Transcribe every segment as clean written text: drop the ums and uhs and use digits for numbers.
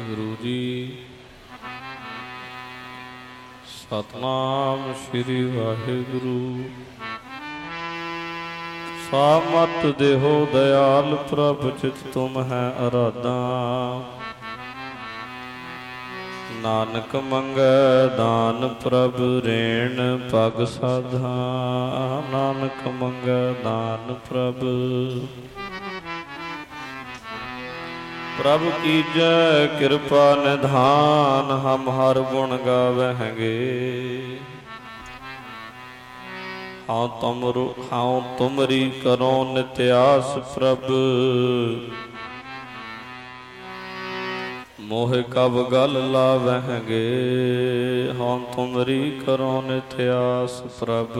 ਵਾਹਿਗੁਰੂ ਜੀ। ਸਤਨਾਮ ਸ਼੍ਰੀ ਵਾਹਿਗੁਰੂ। ਸਾਮਤ ਦੇਹੋ ਦਇਆਲ ਪ੍ਰਭ ਚਿਤ ਤੁਮ ਹੈ ਅਰਾਧਾ। ਨਾਨਕ ਮੰਗੈ ਦਾਨ ਪ੍ਰਭ ਰੇਣ ਪਗ ਸਾਧਾ। ਨਾਨਕ ਮੰਗੈ ਦਾਨ ਪ੍ਰਭ ਪ੍ਰਭ ਕੀਜੈ ਕਿਰਪਾ ਨਿਧਾਨ। ਹਮ ਹਰ ਗੁਣ ਗਾਵਹਿਗੇ ਹਉ ਤੁਮਰੀ ਕਰੋ ਨਿਤਿਆਸ ਪ੍ਰਭ। ਮੋਹ ਕਬ ਗਲ ਲਾਵਹਿਗੇ ਹਉ ਤੁਮਰੀ ਕਰੋ ਨਿਤਿਆਸ ਪ੍ਰਭ।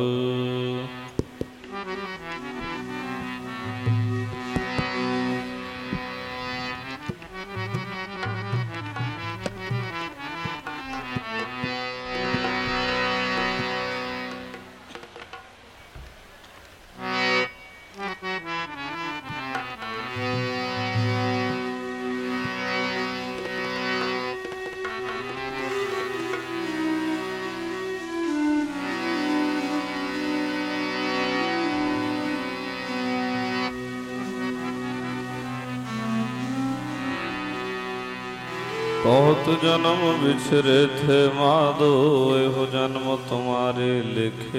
बहुत जन्म बिछरे थे माधो एहो जन्म तुम्हारे लिखे।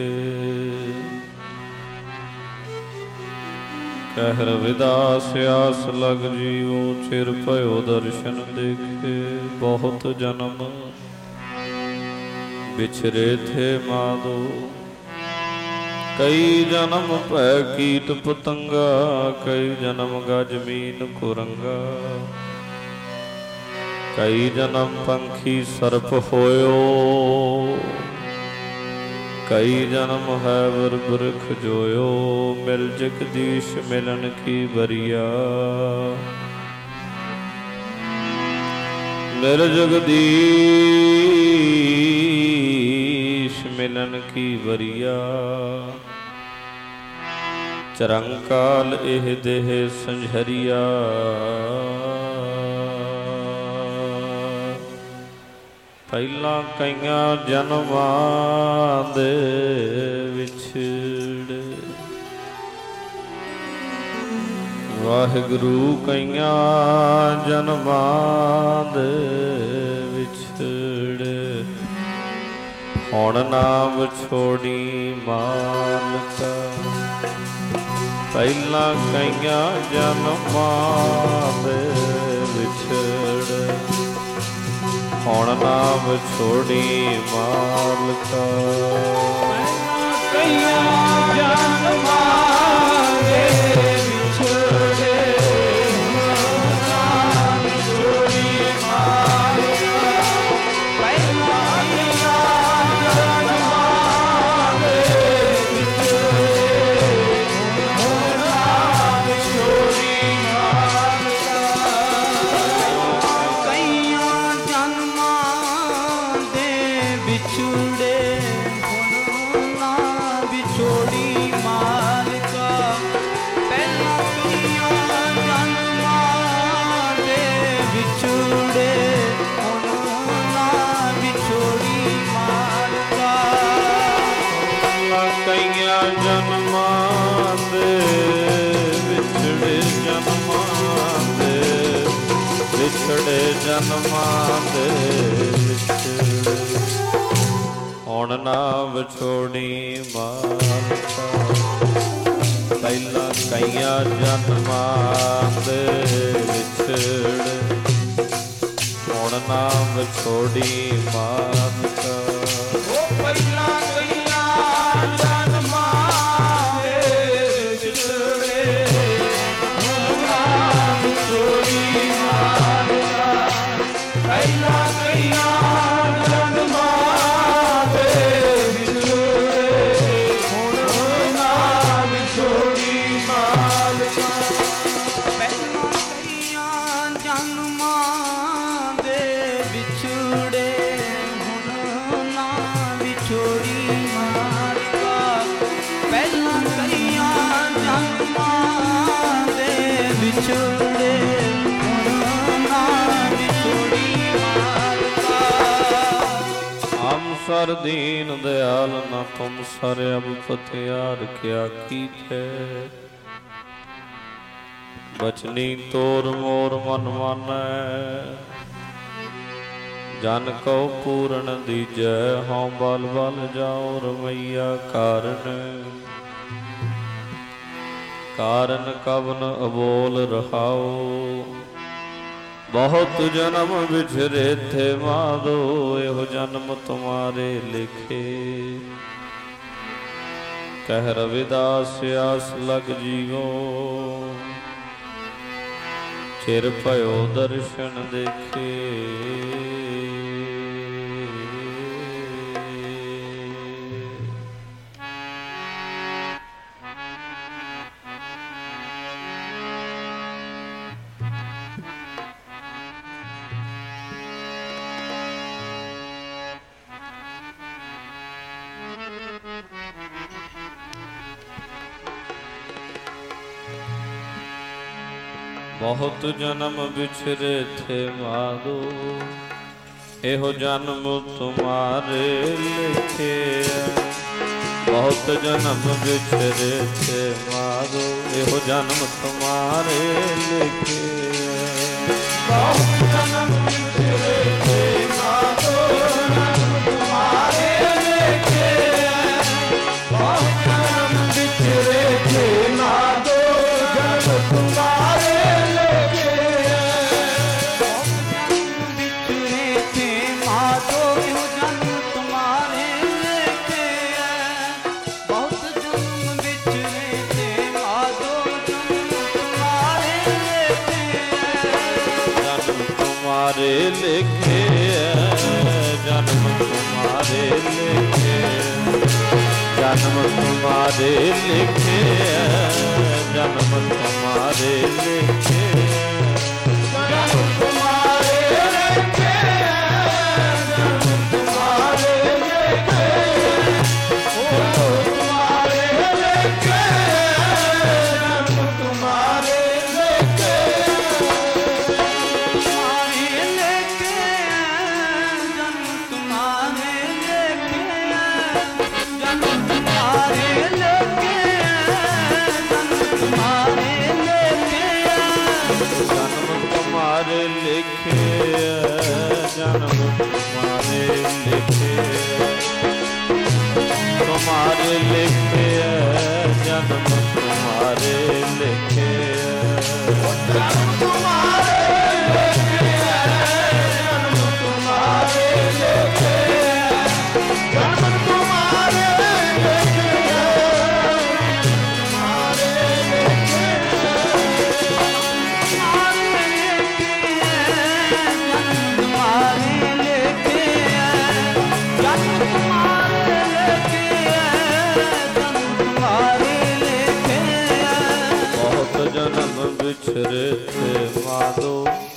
कह रविदास आस लग जीवो चिर पयो दर्शन देखे। बहुत जन्म बिछरे थे माधो कई जन्म पै कीट पतंगा। कई जन्म गज मीन कुरंगा। कई जन्म पंखी सर्प होयो। कई जन्म है वर बरख जोयो। मिल जगदीश मिलन की बरिया। मिल जगदीश मिलन की बरिया। चरंकाल एह देह संझरिया। ਪਹਿਲਾਂ ਕਈਆਂ ਜਨਮਾਂ ਦੇ ਵਿਛੜੇ। ਵਾਹਿਗੁਰੂ ਕਈਆਂ ਜਨਮਾਂ ਦੇ ਵਿਛੜੇ। ਹੁਣ ਨਾਮ ਛੋੜੀ ਮਾਲਕਾ। ਪਹਿਲਾਂ ਕਈਆਂ ਜਨਮਾਂ ਦੇ ਵਿਛੜੇ। ਹੁਣ ਨਾਮ ਛੋੜੀ ਮਾਲਕਾ। ਕਈਆਂ ਜਨਮਾਂ ਦੇ ਵਿਛੜੇ। ਨਾਮ ਛੋੜੀ ਮਾਲਕਾ। ਪਹਿਲਾਂ ਕਈਆਂ ਜਨਮਾਂ ਦੇ ਵਿਛੜੇ। ਹੁਣ ਨਾਮ ਛੋੜੀ ਮਾਲਕਾ। ਕਈਆਂ ਵਿਛੜੇ ਹੁਣ ਨਾ ਵਿਛੋੜੀ ਮਾਲਕਾ। ਪਹਿਲਾਂ ਕਈਆਂ ਜਨਮਾਂ ਦੇ ਵਿਛੜੇ। ਹੁਣ ਨਾ ਵਿਛੋੜੀ ਮਾਲਕਾ। ਕਈਆਂ ਜਨਮਾਂ ਦੇ ਵਿਛੜੇ। ਜਨਮਾਂ ਦੇ ਵਿਛੜੇ। ਜਨਮਾਂ ਦੇ ਵਿਛੜੇ। ਹੁਣ ਨਾ ਵਿਛੋੜੀ ਮਾਲਕਾ। ਪਹਿਲਾਂ ਕਈਆਂ ਜਨਮਾਂ ਦੇ ਵਿਛੜੇ। ਹੁਣ ਨਾ ਵਿਛੋੜੀ ਮਾਲਕਾ। ਉਹ ਪਹਿਲਾਂ ਕਈਆਂ ਜਨਮਾਂ ਦੇ ਵਿਛੜੇ। ਹੁਣ ਨਾ ਵਿਛੋੜੀ ਮਾਲਕਾ। ਪਹਿਲਾਂ ਕਈਆਂ ਵਿਛੜੇ ਹੁਣ ਨਾ ਵਿਛੋੜੀ कर दीन दयाल न तुम सर अब पथियार क्या कीठे। बचनी तोर मोर मन मानै जन को पूर्ण दीजै। हाँ बल बल जाओ रमैया कारण कारण कवन अबोल रहाओ। बहुत जन्म बिछरे थे माधो एहो जन्म तुम्हारे लिखे। कह रविदास आस लग जीवो चिर भयो दर्शन देखे। बहुत जन्म बिछरे थे माधो एहो जन्म तुम्हारे लिखे। बहुत जन्म बिछरे थे माधो एहो जन्म तुम्हारे लिखे। बहुत जन्म बिछरे थे माधो जन्म तुम्हारे लिखे। बहुत जन्म बिछरे थे माधो जन्म तुम्हारे लिखे। जन्म तुम्हारे लिखे जन्म तुम्हारे लिखे। जन्म तुम्हारे लिखे जन्म तुम्हारे लिखे। जन्म तुम्हारे लिखे। तुम्हारे लिखे। जन्म तुम्हारे लिखे। जन्म तुम्हारे लिखे तुम्हारे लिखे। जन्म तुम्हारे लिखे जन्म तुम्हारे लिखे। जन्म तुम्हारे लिखे। जन्म तुम्हारे लिखे। बिछरे थे माधो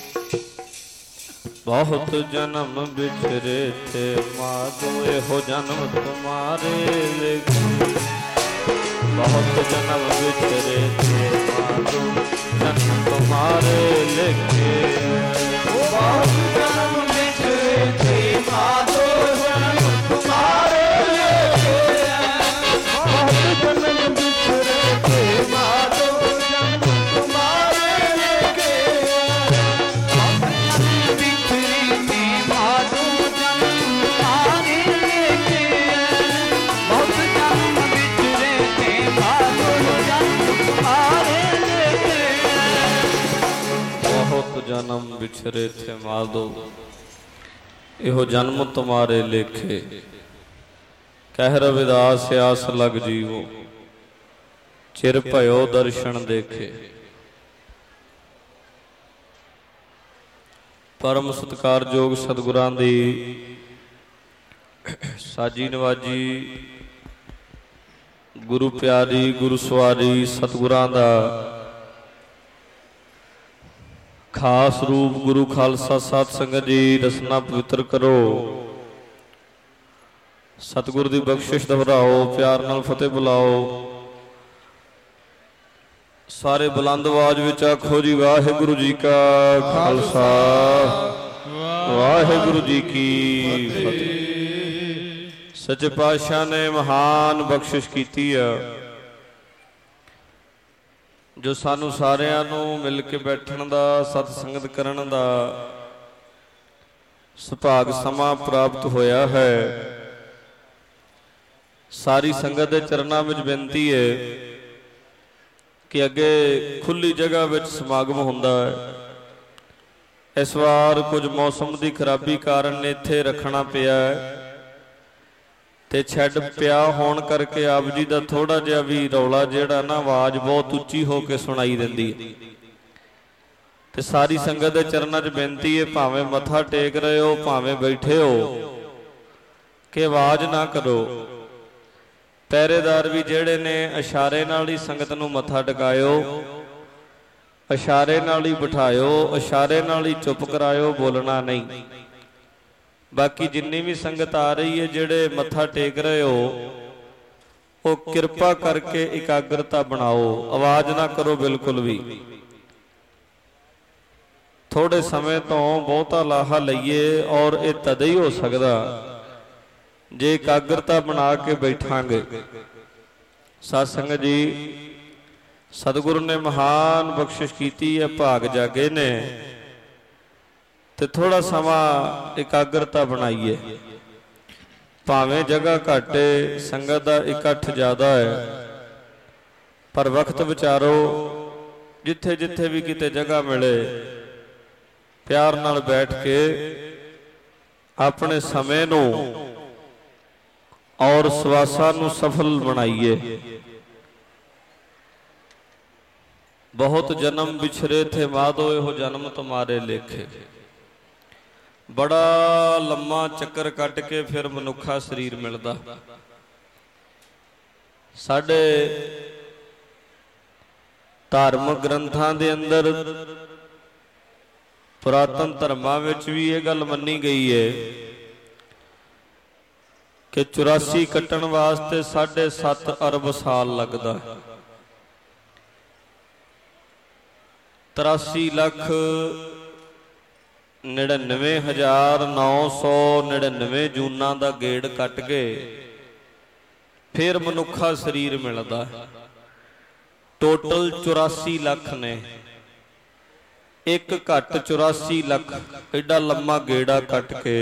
बहुत जन्म बिछरे थे माधो एहो जन्म तुम्हारे लिखे। बहुत जन्म बिछरे थे माधो जन्म तुम्हारे लिखे। बहुत जन्म बिछरे थे माधो जन्म तुम्हारे लिखे। बहुत जन्म बिछरे थे माधो जन्म तुम्हारे लिखे। बहुत जन्म बिछरे थे माधो जन्म तुम्हारे लिखे। बहुत जन्म बिछरे थे माधो जन्म तुम्हारे लिखे। बहुत जन्म बिछरे थे माधो एहो जन्म तुम्हारे लेखे। कह रविदास आस लग जीवो चिर भयो दर्शन देखे। परम सत्कारयोग सतगुरां दी साजी नवाजी गुरु प्यारी गुरु सवारी सतगुरां दा खास रूप गुरु खालसा साध संगत जी रसना पवित्र करो। सतगुर दी बख्शिश दोहराओ प्यार नाल फतेह बुलाओ। सारे बुलंद आवाज विच आखो जी वाहिगुरु जी का खालसा वाहिगुरु जी की फतेह। सच्चे पातशाह ने महान बख्शिश की है जो सानू सारिਆਂ ਨੂੰ मिल के बैठण ਦਾ सत संगत करन ਦਾ सुभाग समा प्राप्त होया है। सारी संगत के चरणों में बेनती है कि अगे खुली जगह में समागम होंदा है। इस बार कुछ मौसम की खराबी कारण इत्थे रखना पिया है ते छड़ पिया होने करके आप जी का थोड़ा जिहा भी रौला जिहड़ा ना आवाज़ बहुत उच्ची हो के सुनाई दिंदी है। ते सारी संगत के चरणों च बेनती है भावें मत्था टेक रहे हो भावें बैठे हो कि आवाज़ ना करो। पहरेदार भी जिहड़े ने इशारे नाल ही संगत नूं मत्था टिकायो, इशारे नाल ही बिठायो, इशारे नाल ही चुप करायो, बोलना नहीं। बाकी जिन्नी भी संगत आ रही है जिहड़े मत्था टेक रहे हो वो किरपा करके एकाग्रता बनाओ, आवाज़ ना करो बिल्कुल भी। थोड़े समय तो बहुता लाहा लईए और ये तद ही हो सकता जे एकाग्रता बना के बैठांगे। सत्संग जी सतगुरु ने महान बख्शिश की है, भाग जागे ने ते थोड़ा समा एकाग्रता बनाइए। भावें जगह घट है, संगत का इकट्ठ ज़्यादा है, पर वक्त विचारो जिथे जिथे भी किते जगह मिले प्यार नाल बैठ के अपने समय नूं और सवासां नूं सफल बनाइए। बहुत जन्म बिछरे थे माधो एहो जन्म तुम्हारे लेखे। बड़ा लम्मा चक्कर कट के फिर मनुखा शरीर मिलता। साडे धार्मिक ग्रंथां दे अंदर पुरातन धर्मां विच भी ये गल मन्नी गई है कि 84 कट्टण वास्ते 7.5 अरब साल लगता है। 83,99,999 जूना का गेड़ कट के फिर मनुखा शरीर मिलता है। टोटल 84 लाख ने, एक घट 84 लाख एडा लम्मा गेड़ा कट के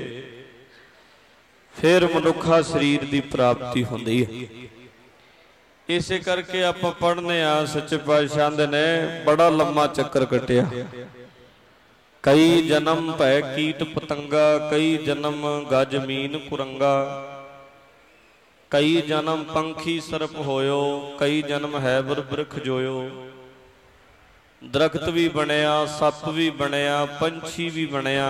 फिर मनुखा शरीर की प्राप्ति होंदी है। इसे करके आप पढ़ने सच्चे पातशाह ने बड़ा लम्मा चक्कर कटिया। कई जन्म भै कीट पतंगा, कई जन्म गज मीन कुरंगा, कई जन्म पंखी सरप होयो, कई जन्म हैबर बृख जोयो। दरख्त भी बनया, सप भी बनया, पंछी भी बनया,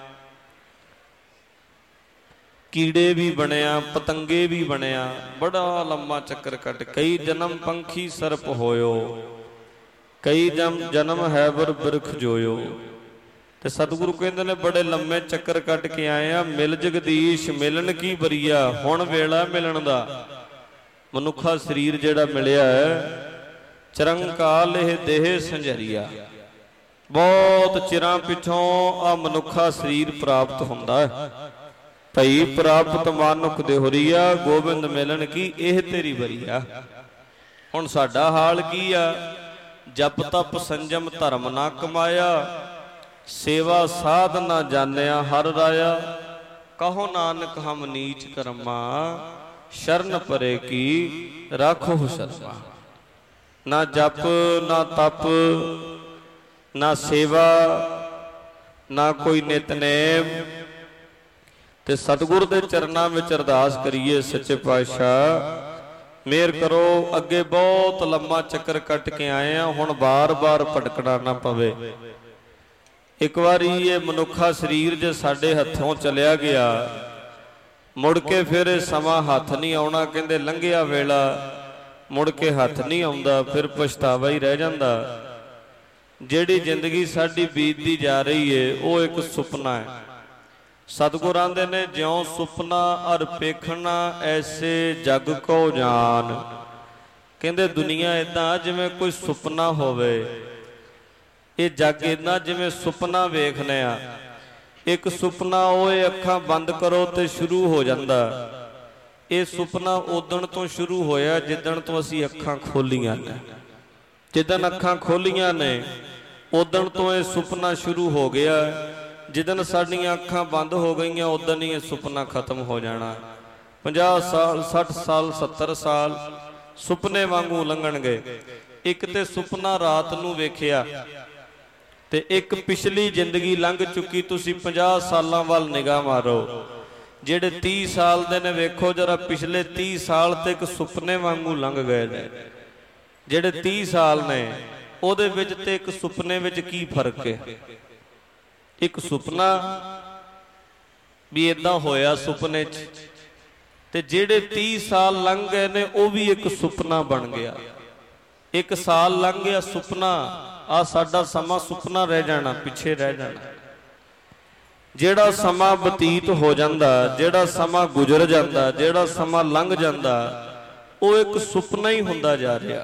कीड़े भी बनया, पतंगे भी बनया। बड़ा लम्मा चक्कर कट कई जन्म पंखी सरप होयो, कई जन्म हैबर बृख जोयो। ते सतगुरु कहते ने बड़े लम्मे चक्कर कट के आए आ, मिल जगदीश मिलन की बरिया, हुण वेला मिलन दा। मनुखा शरीर जिहड़ा मिलिया है चिरंकाल यह देह संजरिया। बहुत चिरां पिछों आ मनुखा शरीर प्राप्त हुंदा है। भई प्राप्त मानुख देहोरिया, गोबिंद मिलन की एह तेरी बरिया। हुण साडा हाल की आ, जप तप संजम धर्म ना कमाया, सेवा साध ना जानिया हर राया। कहो नानक हम नीच कर्मा, शरण परे की राखो शर्मा। ना जप ना तप ना सेवा ना कोई नितनेम। ते सतगुर दे चरनां विच अरदास करिए, सच्चे पातशाह मेहर करो। अगे बहुत लम्मा चक्कर कट के आए हैं, हुण बार बार भटकना ना पवे। एक बारी ये मनुखा शरीर जे साडे हथों चलिया गया, मुड़ के फिर समा हथ नहीं आउणा। कहंदे लंघिया वेला मुड़ के हथ नहीं आउंदा, फिर पछतावा ही रह जांदा। जिहड़ी जिंदगी साडी बीतदी जा रही है वो एक सुपना है। सतगुर आंदे ने ज्यों सुपना अर पेखना ऐसे जग को जान। कहंदे दुनिया इदां जिवें कोई सुपना होवे, ये जग इदां जिवें सुपना वेखने आ। एक सुपना ओए अखां बंद करो तो शुरू हो जाता, ਇਹ ਸੁਪਨਾ ਉਦਣ ਤੋਂ ਸ਼ੁਰੂ ਹੋਇਆ ਜਿੱਦਣ ਤੋਂ ਅਸੀਂ ਅੱਖਾਂ ਖੋਲੀਆਂ ਨੇ। ਜਿੱਦਣ ਅੱਖਾਂ ਖੋਲੀਆਂ ਨੇ ਉਦਣ ਤੋਂ ਇਹ ਸੁਪਨਾ ਸ਼ੁਰੂ ਹੋ ਗਿਆ। ਜਿੱਦਣ ਸਾਡੀਆਂ ਅੱਖਾਂ ਬੰਦ ਹੋ ਗਈਆਂ ਉਦਣ ਹੀ ਇਹ ਸੁਪਨਾ ਖਤਮ ਹੋ ਜਾਣਾ। 50 ਸਾਲ 60 ਸਾਲ 70 ਸਾਲ ਸੁਪਨੇ ਵਾਂਗੂ ਲੰਘਣਗੇ। ਇੱਕ ਤੇ ਸੁਪਨਾ ਰਾਤ ਨੂੰ ਵੇਖਿਆ ਤੇ ਇੱਕ ਪਿਛਲੀ ਜ਼ਿੰਦਗੀ ਲੰਘ ਚੁੱਕੀ। ਤੁਸੀਂ 50 ਸਾਲਾਂ ਵੱਲ ਨਿਗਾਹ ਮਾਰੋ, ਜਿਹੜੇ 30 ਸਾਲ ਦੇ ਨੇ ਵੇਖੋ ਜਰਾ, ਪਿਛਲੇ 30 ਸਾਲ ਤੇ ਇੱਕ ਸੁਪਨੇ ਵਾਂਗੂ ਲੰਘ ਗਏ ਨੇ। ਜਿਹੜੇ 30 ਸਾਲ ਨੇ ਉਹਦੇ ਵਿੱਚ ਤੇ ਇੱਕ ਸੁਪਨੇ ਵਿੱਚ ਕੀ ਫਰਕ ਹੈ? ਇੱਕ ਸੁਪਨਾ ਵੀ ਇਦਾਂ ਹੋਇਆ ਸੁਪਨੇ 'ਚ, ਤੇ ਜਿਹੜੇ 30 ਸਾਲ ਲੰਘ ਗਏ ਨੇ ਉਹ ਵੀ ਇੱਕ ਸੁਪਨਾ ਬਣ ਗਿਆ। ਇੱਕ ਸਾਲ ਲੰਘ ਗਿਆ ਸੁਪਨਾ, ਆ ਸਾਡਾ ਸਮਾਂ ਸੁਪਨਾ ਰਹਿ ਜਾਣਾ, ਪਿੱਛੇ ਰਹਿ ਜਾਣਾ। ਜਿਹੜਾ ਸਮਾਂ ਬਤੀਤ ਹੋ ਜਾਂਦਾ, ਜਿਹੜਾ ਸਮਾਂ ਗੁਜ਼ਰ ਜਾਂਦਾ, ਜਿਹੜਾ ਸਮਾਂ ਲੰਘ ਜਾਂਦਾ, ਉਹ ਇੱਕ ਸੁਪਨਾ ਹੀ ਹੁੰਦਾ ਜਾ ਰਿਹਾ।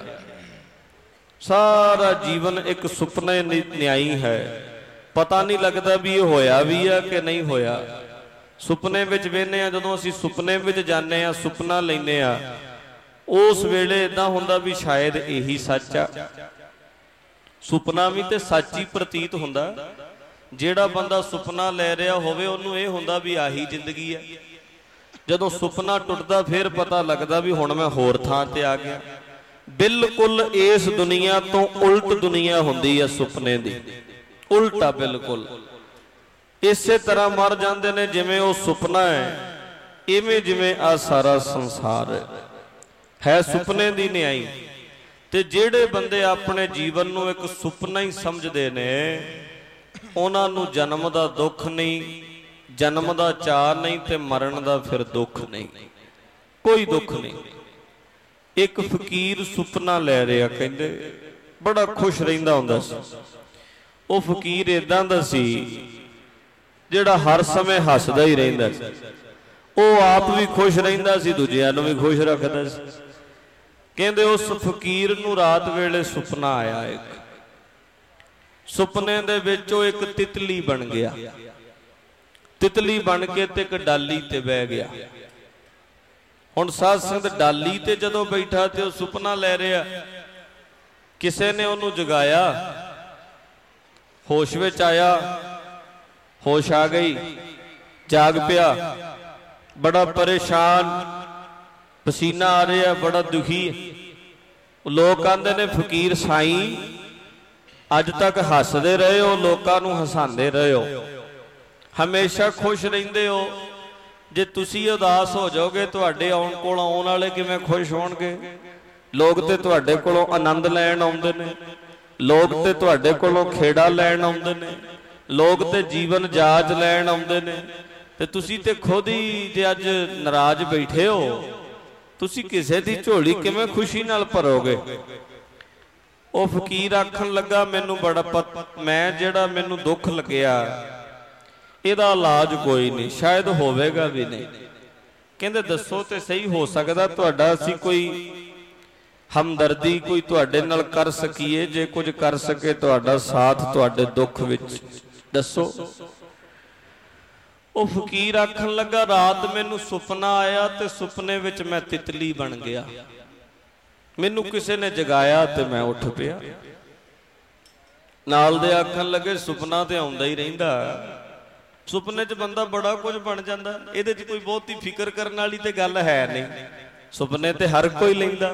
ਸਾਰਾ ਜੀਵਨ ਇੱਕ ਸੁਪਨੇ ਨਿਆਈ ਹੈ। ਪਤਾ ਨਹੀਂ ਲੱਗਦਾ ਵੀ ਇਹ ਹੋਇਆ ਵੀ ਆ ਕਿ ਨਹੀਂ ਹੋਇਆ। ਸੁਪਨੇ ਵਿੱਚ ਵੇਖਦੇ ਆ, ਜਦੋਂ ਅਸੀਂ ਸੁਪਨੇ ਵਿੱਚ ਜਾਂਦੇ ਆ, ਸੁਪਨਾ ਲੈਂਦੇ ਆ, ਉਸ ਵੇਲੇ ਇਦਾਂ ਹੁੰਦਾ ਵੀ ਸ਼ਾਇਦ ਇਹੀ ਸੱਚ ਆ। ਸੁਪਨਾ ਵੀ ਤੇ ਸੱਚ ਹੀ ਪ੍ਰਤੀਤ ਹੁੰਦਾ। ਜਿਹੜਾ ਬੰਦਾ ਸੁਪਨਾ ਲੈ ਰਿਹਾ ਹੋਵੇ ਉਹਨੂੰ ਇਹ ਹੁੰਦਾ ਵੀ ਆਹੀ ਜ਼ਿੰਦਗੀ ਹੈ। ਜਦੋਂ ਸੁਪਨਾ ਟੁੱਟਦਾ ਫਿਰ ਪਤਾ ਲੱਗਦਾ ਵੀ ਹੁਣ ਮੈਂ ਹੋਰ ਥਾਂ ਤੇ ਆ ਗਿਆ। ਬਿਲਕੁਲ ਇਸ ਦੁਨੀਆ ਤੋਂ ਉਲਟ ਦੁਨੀਆ ਹੁੰਦੀ ਹੈ ਸੁਪਨੇ ਦੀ, ਉਲਟਾ ਬਿਲਕੁਲ। ਇਸੇ ਤਰ੍ਹਾਂ ਮਰ ਜਾਂਦੇ ਨੇ ਜਿਵੇਂ ਉਹ ਸੁਪਨਾ ਹੈ, ਇਵੇਂ ਜਿਵੇਂ ਆ ਸਾਰਾ ਸੰਸਾਰ ਹੈ ਸੁਪਨੇ ਦੀ ਨਿਆਈ। ਤੇ ਜਿਹੜੇ ਬੰਦੇ ਆਪਣੇ ਜੀਵਨ ਨੂੰ ਇੱਕ ਸੁਪਨਾ ਹੀ ਸਮਝਦੇ ਨੇ, ਉਹਨਾਂ ਨੂੰ ਜਨਮ ਦਾ ਦੁੱਖ ਨਹੀਂ, ਜਨਮ ਦਾ ਚਾਅ ਨਹੀਂ, ਤੇ ਮਰਨ ਦਾ ਫਿਰ ਦੁੱਖ ਨਹੀਂ, ਕੋਈ ਦੁੱਖ ਨਹੀਂ। ਇੱਕ ਫਕੀਰ ਸੁਪਨਾ ਲੈ ਰਿਹਾ, ਕਹਿੰਦੇ ਬੜਾ ਖੁਸ਼ ਰਹਿੰਦਾ ਹੁੰਦਾ ਸੀ। ਉਹ ਫਕੀਰ ਇਦਾਂ ਦਾ ਸੀ ਜਿਹੜਾ ਹਰ ਸਮੇਂ ਹੱਸਦਾ ਹੀ ਰਹਿੰਦਾ ਸੀ। ਉਹ ਆਪ ਵੀ ਖੁਸ਼ ਰਹਿੰਦਾ ਸੀ, ਦੂਜਿਆਂ ਨੂੰ ਵੀ ਖੁਸ਼ ਰੱਖਦਾ ਸੀ। ਕਹਿੰਦੇ ਉਸ ਫਕੀਰ ਨੂੰ ਰਾਤ ਵੇਲੇ ਸੁਪਨਾ ਆਇਆ। ਇੱਕ ਸੁਪਨੇ ਦੇ ਵਿੱਚ ਉਹ ਇੱਕ ਤਿਤਲੀ ਬਣ ਗਿਆ। ਤਿਤਲੀ ਬਣ ਕੇ ਤੇ ਇੱਕ ਡਾਲੀ ਤੇ ਬਹਿ ਗਿਆ। ਹੁਣ ਸਾਧ ਸੰਗਤ ਡਾਲੀ ਤੇ ਜਦੋਂ ਬੈਠਾ ਤੇ ਉਹ ਸੁਪਨਾ ਲੈ ਰਿਹਾ, ਕਿਸੇ ਨੇ ਉਹਨੂੰ ਜਗਾਇਆ, ਹੋਸ਼ ਵਿੱਚ ਆਇਆ, ਹੋਸ਼ ਆ ਗਈ, ਜਾਗ ਪਿਆ, ਬੜਾ ਪਰੇਸ਼ਾਨ, ਪਸੀਨਾ ਆ ਰਿਹਾ, ਬੜਾ ਦੁਖੀ। ਲੋਕ ਕਹਿੰਦੇ ਨੇ ਫਕੀਰ ਸਾਈਂ ਅੱਜ ਤੱਕ ਹੱਸਦੇ ਰਹੇ ਹੋ, ਲੋਕਾਂ ਨੂੰ ਹਸਾਉਂਦੇ ਰਹੇ ਹੋ, ਹਮੇਸ਼ਾ ਖੁਸ਼ ਰਹਿੰਦੇ ਹੋ। ਜੇ ਤੁਸੀਂ ਉਦਾਸ ਹੋ ਜਾਓਗੇ ਤੁਹਾਡੇ ਕੋਲ ਆਉਣ ਵਾਲੇ ਕਿਵੇਂ ਖੁਸ਼ ਹੋਣਗੇ? ਲੋਕ ਤੇ ਤੁਹਾਡੇ ਕੋਲੋਂ ਆਨੰਦ ਲੈਣ ਆਉਂਦੇ ਨੇ, ਲੋਕ ਤੇ ਤੁਹਾਡੇ ਕੋਲੋਂ ਖੇੜਾ ਲੈਣ ਆਉਂਦੇ ਨੇ, ਲੋਕ ਤੇ ਜੀਵਨ ਜਾਚ ਲੈਣ ਆਉਂਦੇ ਨੇ, ਤੇ ਤੁਸੀਂ ਤੇ ਖੁਦ ਹੀ ਜੇ ਅੱਜ ਨਾਰਾਜ਼ ਬੈਠੇ ਹੋ, ਤੁਸੀਂ ਕਿਸੇ ਦੀ ਝੋਲੀ ਕਿਵੇਂ ਖੁਸ਼ੀ ਨਾਲ ਭਰੋਗੇ? ਉਹ ਫਕੀਰ ਆਖਣ ਲੱਗਾ, ਮੈਨੂੰ ਬੜਾ ਮੈਂ ਜਿਹੜਾ ਮੈਨੂੰ ਦੁੱਖ ਲੱਗਿਆ ਇਹਦਾ ਇਲਾਜ ਕੋਈ ਨਹੀਂ, ਸ਼ਾਇਦ ਹੋਵੇਗਾ ਵੀ ਨਹੀਂ। ਕਹਿੰਦੇ ਦੱਸੋ ਤੇ ਸਹੀ, ਹੋ ਸਕਦਾ ਤੁਹਾਡਾ ਅਸੀਂ ਕੋਈ ਹਮਦਰਦੀ ਕੋਈ ਤੁਹਾਡੇ ਨਾਲ ਕਰ ਸਕੀਏ, ਜੇ ਕੁਝ ਕਰ ਸਕੇ ਤੁਹਾਡਾ ਸਾਥ ਤੁਹਾਡੇ ਦੁੱਖ ਵਿੱਚ, ਦੱਸੋ। ਉਹ ਫਕੀਰ ਆਖਣ ਲੱਗਾ, ਰਾਤ ਮੈਨੂੰ ਸੁਪਨਾ ਆਇਆ ਤੇ ਸੁਪਨੇ ਵਿੱਚ ਮੈਂ ਤਿਤਲੀ ਬਣ ਗਿਆ। ਮੈਨੂੰ ਕਿਸੇ ਨੇ ਜਗਾਇਆ ਤੇ ਮੈਂ ਉੱਠ ਪਿਆ। ਨਾਲ ਦੇ ਆਖਣ ਲੱਗੇ, ਸੁਪਨਾ ਤੇ ਆਉਂਦਾ ਹੀ ਰਹਿੰਦਾ, ਸੁਪਨੇ 'ਚ ਬੰਦਾ ਬੜਾ ਕੁਝ ਬਣ ਜਾਂਦਾ, ਇਹਦੇ 'ਚ ਕੋਈ ਬਹੁਤੀ ਫਿਕਰ ਕਰਨ ਵਾਲੀ ਤੇ ਗੱਲ ਹੈ ਨਹੀਂ। ਸੁਪਨੇ ਤੇ ਹਰ ਕੋਈ ਲੈਂਦਾ।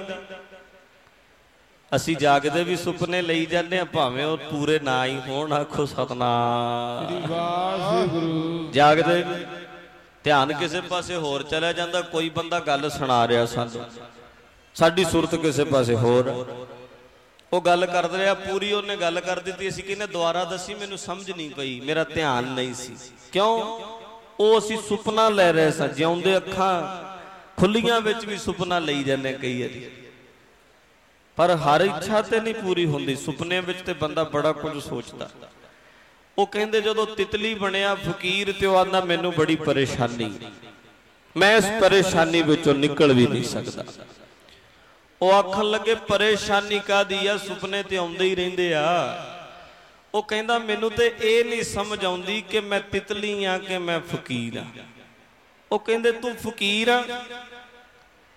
ਅਸੀਂ ਜਾਗਦੇ ਵੀ ਸੁਪਨੇ ਲਈ ਜਾਂਦੇ ਆ, ਭਾਵੇਂ ਉਹ ਪੂਰੇ ਨਾ ਹੀ ਹੋਣ। ਆਖੋ ਸਤਿਨਾਮ ਵਾਹਿਗੁਰੂ। ਜਾਗਦੇ ਧਿਆਨ ਕਿਸੇ ਪਾਸੇ ਹੋਰ ਚਲਿਆ ਜਾਂਦਾ। ਕੋਈ ਬੰਦਾ ਗੱਲ ਸੁਣਾ ਰਿਹਾ ਸਾਨੂੰ, ਸਾਡੀ ਸੁਰਤ ਕਿਸੇ ਪਾਸੇ ਹੋਰ, ਉਹ ਗੱਲ ਕਰ ਰਿਹਾ, ਪੂਰੀ ਉਹਨੇ ਗੱਲ ਕਰ ਦਿੱਤੀ, ਅਸੀਂ ਕਹਿੰਦੇ ਦੁਬਾਰਾ ਦੱਸੀ, ਮੈਨੂੰ ਸਮਝ ਨਹੀਂ ਪਈ, ਮੇਰਾ ਧਿਆਨ ਨਹੀਂ ਸੀ। ਕਿਉਂ? ਉਹ ਅਸੀਂ ਸੁਪਨਾ ਲੈ ਰਹੇ ਸਾਂ, ਜਿਉਂਦੇ ਅੱਖਾਂ ਖੁੱਲੀਆਂ ਵਿੱਚ ਵੀ ਸੁਪਨਾ ਲਈ ਜਾਂਦੇ ਕਈ ਵਾਰੀ, ਪਰ ਹਰ ਇੱਛਾ ਤੇ ਨਹੀਂ ਪੂਰੀ ਹੁੰਦੀ। ਸੁਪਨੇ ਵਿੱਚ ਤੇ ਬੰਦਾ ਬੜਾ ਕੁਝ ਸੋਚਦਾ। ਉਹ ਕਹਿੰਦੇ ਜਦੋਂ ਤਿਤਲੀ ਬਣਿਆ ਫਕੀਰ, ਤੇ ਉਹ ਆਂਦਾ ਮੈਨੂੰ ਬੜੀ ਪਰੇਸ਼ਾਨੀ, ਮੈਂ ਇਸ ਪਰੇਸ਼ਾਨੀ ਵਿੱਚੋਂ ਨਿਕਲ ਵੀ ਨਹੀਂ ਸਕਦਾ। ਉਹ ਆਖਣ ਲੱਗੇ, ਪਰੇਸ਼ਾਨੀ ਕਾਹਦੀ ਆ, ਸੁਪਨੇ ਤੇ ਆਉਂਦੇ ਹੀ ਰਹਿੰਦੇ ਆ। ਉਹ ਕਹਿੰਦਾ ਮੈਨੂੰ ਤੇ ਇਹ ਨਹੀਂ ਸਮਝ ਆਉਂਦੀ ਕਿ ਮੈਂ ਤਿਤਲੀ ਆ ਕਿ ਮੈਂ ਫਕੀਰ ਆ। ਉਹ ਕਹਿੰਦੇ ਤੂੰ ਫਕੀਰ ਆ?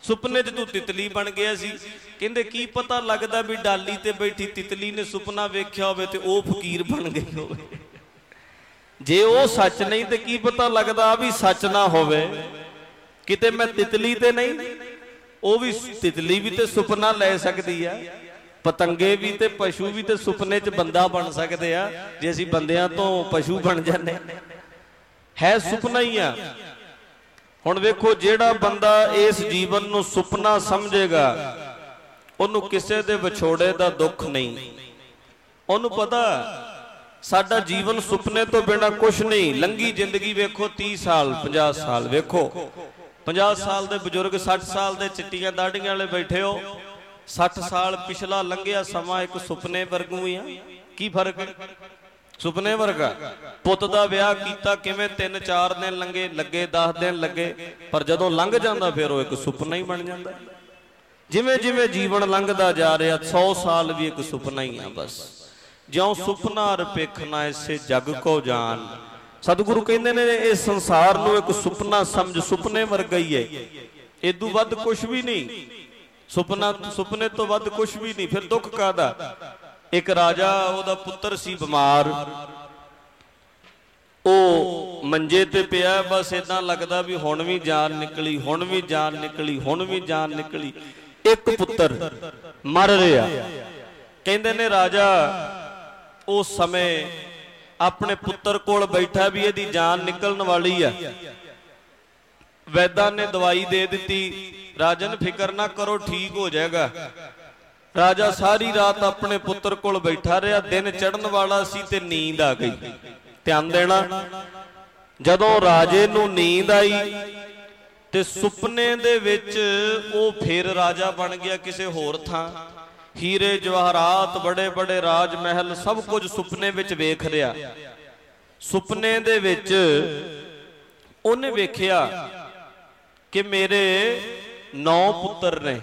ਸੁਪਨੇ 'ਚ ਤੂੰ ਤਿਤਲੀ ਬਣ ਗਿਆ ਸੀ। ਕਹਿੰਦੇ ਕੀ ਪਤਾ ਲੱਗਦਾ ਵੀ ਡਾਲੀ ਤੇ ਬੈਠੀ ਤਿਤਲੀ ਨੇ ਸੁਪਨਾ ਵੇਖਿਆ ਹੋਵੇ ਤੇ ਉਹ ਫਕੀਰ ਬਣ ਗਈ ਹੋਵੇ। ਜੇ ਉਹ ਸੱਚ ਨਹੀਂ ਤੇ ਕੀ ਪਤਾ ਲੱਗਦਾ ਵੀ ਸੱਚ ਨਾ ਹੋਵੇ। ਕਿਤੇ ਮੈਂ ਤਿਤਲੀ ਤੇ ਨਹੀਂ, ਉਹ ਵੀ ਤਿਤਲੀ ਵੀ ਤੇ ਸੁਪਨਾ ਲੈ ਸਕਦੀ ਆ, ਪਤੰਗੇ ਵੀ ਤੇ ਪਸ਼ੂ ਵੀ ਤੇ ਸੁਪਨੇ 'ਚ ਬੰਦਾ ਬਣ ਸਕਦੇ ਆ। ਜੇ ਅਸੀਂ ਬੰਦਿਆਂ ਤੋਂ ਪਸ਼ੂ ਬਣ ਜਾਂਦੇ, ਹੈ ਸੁਪਨਾ ਹੀ ਆ। ਹੁਣ ਵੇਖੋ, ਜਿਹੜਾ ਬੰਦਾ ਇਸ ਜੀਵਨ ਨੂੰ ਸੁਪਨਾ ਸਮਝੇਗਾ ਉਹਨੂੰ ਕਿਸੇ ਦੇ ਵਿਛੋੜੇ ਦਾ ਦੁੱਖ ਨਹੀਂ। ਉਹਨੂੰ ਪਤਾ ਸਾਡਾ ਜੀਵਨ ਸੁਪਨੇ ਤੋਂ ਬਿਨਾਂ ਕੁਛ ਨਹੀਂ। ਲੰਗੀ ਜ਼ਿੰਦਗੀ ਵੇਖੋ, 30 ਸਾਲ 50 ਸਾਲ ਵੇਖੋ, 50 ਸਾਲ ਦੇ ਬਜ਼ੁਰਗ 60 ਸਾਲ ਦੇ ਚਿੱਟੀਆਂ ਦਾੜੀਆਂ ਵਾਲੇ ਬੈਠੇ ਹੋ। 60 ਸਾਲ ਪਿਛਲਾ ਲੰਘਿਆ ਸਮਾਂ ਇੱਕ ਸੁਪਨੇ ਵਰਗੂ ਹੀ ਆ। ਕੀ ਫਰਕ ਹੈ? ਸੁਪਨੇ ਵਰਗਾ। ਪੁੱਤ ਦਾ ਵਿਆਹ ਕੀਤਾ ਕਿਵੇਂ 3-4 ਦਿਨ ਲੱਗੇ 10 ਦਿਨ ਲੱਗੇ, ਪਰ ਜਦੋਂ ਲੰਘ ਜਾਂਦਾ ਫਿਰ ਉਹ ਇੱਕ ਸੁਪਨਾ ਹੀ ਬਣ ਜਾਂਦਾ। ਜਿਵੇਂ ਜਿਵੇਂ ਜੀਵਨ ਲੰਘਦਾ ਜਾ ਰਿਹਾ 100 ਸਾਲ ਵੀ ਇੱਕ ਸੁਪਨਾ ਹੀ ਆ ਬਸ। ਜਿਉਂ ਸੁਪਨਾ ਰਪੇਖਣਾ ਇਸੇ ਜਗ ਕੋ ਜਾਨ। ਸਤਿਗੁਰੂ ਕਹਿੰਦੇ ਨੇ ਇਸ ਸੰਸਾਰ ਨੂੰ ਇੱਕ ਸੁਪਨਾ ਸਮਝ, ਸੁਪਨੇ ਵਰਗਾ ਹੀ ਹੈ। ਇਦੋਂ ਵੱਧ ਕੁਛ ਵੀ ਨਹੀਂ। ਸੁਪਨਾ, ਸੁਪਨੇ ਤੋਂ ਵੱਧ ਕੁਛ ਵੀ ਨਹੀਂ। ਫਿਰ ਦੁੱਖ ਕਾਹਦਾ? ਇੱਕ ਰਾਜਾ, ਉਹਦਾ ਪੁੱਤਰ ਸੀ ਬਿਮਾਰ, ਉਹ ਮੰਜੇ ਤੇ ਪਿਆ, ਬਸ ਏਦਾਂ ਲੱਗਦਾ ਵੀ ਹੁਣ ਵੀ ਜਾਨ ਨਿਕਲੀ, ਹੁਣ ਵੀ ਜਾਨ ਨਿਕਲੀ, ਹੁਣ ਵੀ ਜਾਨ ਨਿਕਲੀ। ਇੱਕ ਪੁੱਤਰ ਮਰ ਰਿਹਾ। ਕਹਿੰਦੇ ਨੇ ਰਾਜਾ ਉਸ ਸਮੇਂ ਆਪਣੇ ਪੁੱਤਰ ਕੋਲ ਬੈਠਾ ਵੀ ਇਹਦੀ ਜਾਨ ਨਿਕਲਣ ਵਾਲੀ ਆ। ਵੈਦਾਂ ਨੇ ਦਵਾਈ ਦੇ ਦਿੱਤੀ, ਰਾਜਨ ਫਿਕਰ ਨਾ ਕਰੋ, ਠੀਕ ਹੋ ਜਾਏਗਾ। ਰਾਜਾ ਸਾਰੀ ਰਾਤ ਆਪਣੇ ਪੁੱਤਰ ਕੋਲ ਬੈਠਾ ਰਿਹਾ। ਦਿਨ ਚੜ੍ਹਨ ਵਾਲਾ ਸੀ ਤੇ ਨੀਂਦ ਆ ਗਈ। ਧਿਆਨ ਦੇਣਾ, ਜਦੋਂ ਰਾਜੇ ਨੂੰ ਨੀਂਦ ਆਈ ਤੇ ਸੁਪਨੇ ਦੇ ਵਿੱਚ ਉਹ ਫਿਰ ਰਾਜਾ ਬਣ ਗਿਆ ਕਿਸੇ ਹੋਰ ਥਾਂ। ਹੀਰੇ ਜਵਾਹਰਾਤ, ਬੜੇ ਬੜੇ ਰਾਜ ਮਹਿਲ, ਸਭ ਕੁਝ ਸੁਪਨੇ ਵਿੱਚ ਵੇਖ ਰਿਹਾ। ਸੁਪਨੇ ਦੇ ਵਿੱਚ ਉਹਨੇ ਵੇਖਿਆ ਕਿ ਮੇਰੇ 9 ਪੁੱਤਰ ਨੇ,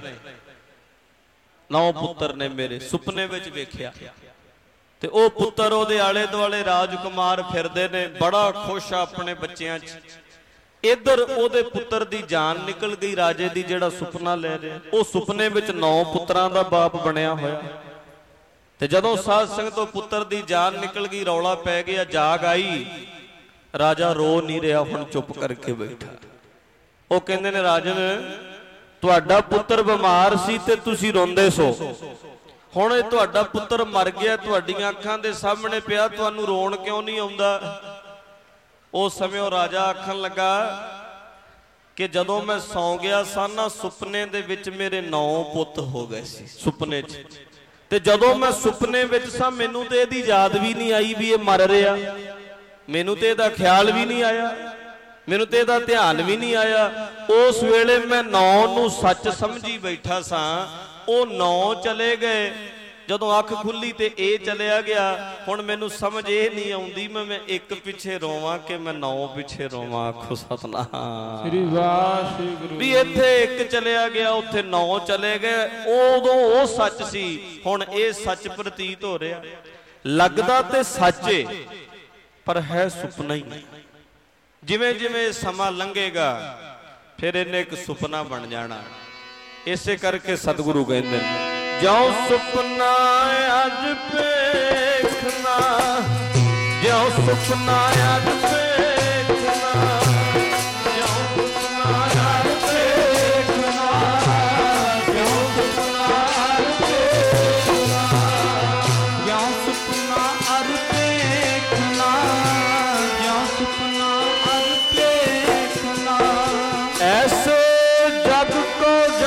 9 ਪੁੱਤਰ ਨੇ ਮੇਰੇ। ਸੁਪਨੇ ਵਿੱਚ ਵੇਖਿਆ ਤੇ ਉਹ ਪੁੱਤਰ ਉਹਦੇ ਆਲੇ ਦੁਆਲੇ ਰਾਜਕੁਮਾਰ ਫਿਰਦੇ ਨੇ, ਬੜਾ ਖੁਸ਼ ਆ ਆਪਣੇ ਬੱਚਿਆਂ 'ਚ। ਇੱਧਰ ਉਹਦੇ ਪੁੱਤਰ ਦੀ ਜਾਨ ਨਿਕਲ ਗਈ, ਰਾਜੇ ਦੀ, ਜਿਹੜਾ ਸੁਪਨਾ ਲੈ ਰਿਹਾ। ਉਹ ਸੁਪਨੇ ਵਿੱਚ 9 ਪੁੱਤਰਾਂ ਦਾ ਬਾਪ ਬਣਿਆ ਹੋਇਆ। ਤੇ ਜਦੋਂ ਸਾਧ ਸੰਗਤ ਤੋਂ ਪੁੱਤਰ ਦੀ ਜਾਨ ਨਿਕਲ ਗਈ, ਰੌਲਾ ਪੈ ਗਿਆ, ਜਾਗ ਆਈ। ਰਾਜਾ ਰੋ ਨਹੀਂ ਰਿਹਾ, ਹੁਣ ਚੁੱਪ ਕਰਕੇ ਬੈਠਾ। ਉਹ ਕਹਿੰਦੇ ਨੇ, ਰਾਜਨ ਤੁਹਾਡਾ ਪੁੱਤਰ ਬਿਮਾਰ ਸੀ ਤੇ ਤੁਸੀਂ ਰੋਂਦੇ ਸੋ, ਹੁਣ ਇਹ ਤੁਹਾਡਾ ਪੁੱਤਰ ਮਰ ਗਿਆ, ਤੁਹਾਡੀਆਂ ਅੱਖਾਂ ਦੇ ਸਾਹਮਣੇ ਪਿਆ, ਤੁਹਾਨੂੰ ਰੋਣ ਕਿਉਂ ਨਹੀਂ ਆਉਂਦਾ? ਉਸ ਸਮੇਂ ਉਹ ਰਾਜਾ ਆਖਣ ਲੱਗਾ ਕਿ ਜਦੋਂ ਮੈਂ ਸੌਂ ਗਿਆ ਸਾਂ ਨਾ, ਸੁਪਨੇ ਦੇ ਵਿੱਚ ਮੇਰੇ 9 ਪੁੱਤ ਹੋ ਗਏ ਸੀ ਸੁਪਨੇ 'ਚ। ਤੇ ਜਦੋਂ ਮੈਂ ਸੁਪਨੇ ਵਿੱਚ ਸਾਂ, ਮੈਨੂੰ ਤੇ ਇਹਦੀ ਯਾਦ ਵੀ ਨਹੀਂ ਆਈ ਵੀ ਇਹ ਮਰ ਰਿਹਾ। ਮੈਨੂੰ ਤੇ ਇਹਦਾ ਖਿਆਲ ਵੀ ਨਹੀਂ ਆਇਆ, ਮੈਨੂੰ ਤੇ ਇਹਦਾ ਧਿਆਨ ਵੀ ਨਹੀਂ ਆਇਆ। ਉਸ ਵੇਲੇ ਮੈਂ 9 ਨੂੰ ਸੱਚ ਸਮਝੀ ਬੈਠਾ ਸਾਂ। ਉਹ 9 ਚਲੇ ਗਏ, ਜਦੋਂ ਅੱਖ ਖੁੱਲੀ ਤੇ ਇਹ ਚਲਿਆ ਗਿਆ। ਹੁਣ ਮੈਨੂੰ ਸਮਝ ਇਹ ਨਹੀਂ ਆਉਂਦੀ ਮੈਂ ਇੱਕ ਪਿੱਛੇ ਰੋਵਾਂ ਕਿ ਮੈਂ 9 ਪਿੱਛੇ ਰੋਵਾਂ। ਆਖੋ ਸਤਨਾਮ ਸ੍ਰੀ ਵਾਹਿਗੁਰੂ। ਵੀ ਇੱਥੇ ਇੱਕ ਚਲਿਆ ਗਿਆ, ਉੱਥੇ 9 ਚਲੇ ਗਏ। ਉਦੋਂ ਉਹ ਸੱਚ ਸੀ, ਹੁਣ ਇਹ ਸੱਚ ਪ੍ਰਤੀਤ ਹੋ ਰਿਹਾ। ਲੱਗਦਾ ਤੇ ਸੱਚ ਏ, ਪਰ ਹੈ ਸੁਪਨਾ ਹੀ। ਜਿਵੇਂ ਜਿਵੇਂ ਸਮਾਂ ਲੰਘੇਗਾ ਫਿਰ ਇਹਨੇ ਇੱਕ ਸੁਪਨਾ ਬਣ ਜਾਣਾ। ਇਸੇ ਕਰਕੇ ਸਤਿਗੁਰੂ ਕਹਿੰਦੇ ਨੇ, ਜਿਉਂ ਸੁਪਨਾ ਅੱਜ ਵੇਖਣਾ, ਜਿਉਂ ਸੁਪਨਾ ਅੱਜ ਵੇਖਣਾ, ਜਿਉਂ ਸੁਪਨਾ ਅੱਜ ਵੇਖਣਾ, ਜਿਉਂ ਸੁਪਨਾ ਅੱਜ ਵੇਖਣਾ, ਜਿਉਂ ਸੁਪਨਾ ਅੱਜ ਵੇਖਣਾ, ਜਿਉਂ ਸੁਪਨਾ ਅੱਜ ਵੇਖਣਾ। ਐਸੇ ਜਗ ਕੋ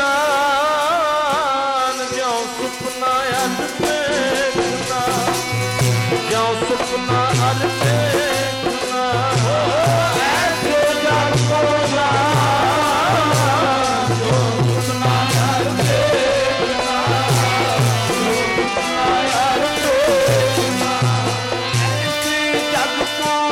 ਸੁਪਨਾ ਅੱਜ ਵੇਖਣਾ, ਜਿਉਂ ਸੁਪਨਾ ਅੱਜ ਵੇਖਣਾ। ਐਸੇ ਜਗ ਕੋ ਜਾਨ, ਜਿਉਂ ਸੁਪਨਾ ਅੱਜ ਵੇਖਣਾ, ਜਿਉਂ ਸੁਪਨਾ ਅੱਜ ਵੇਖਣਾ। ਐਸੇ ਜਗ ਕੋ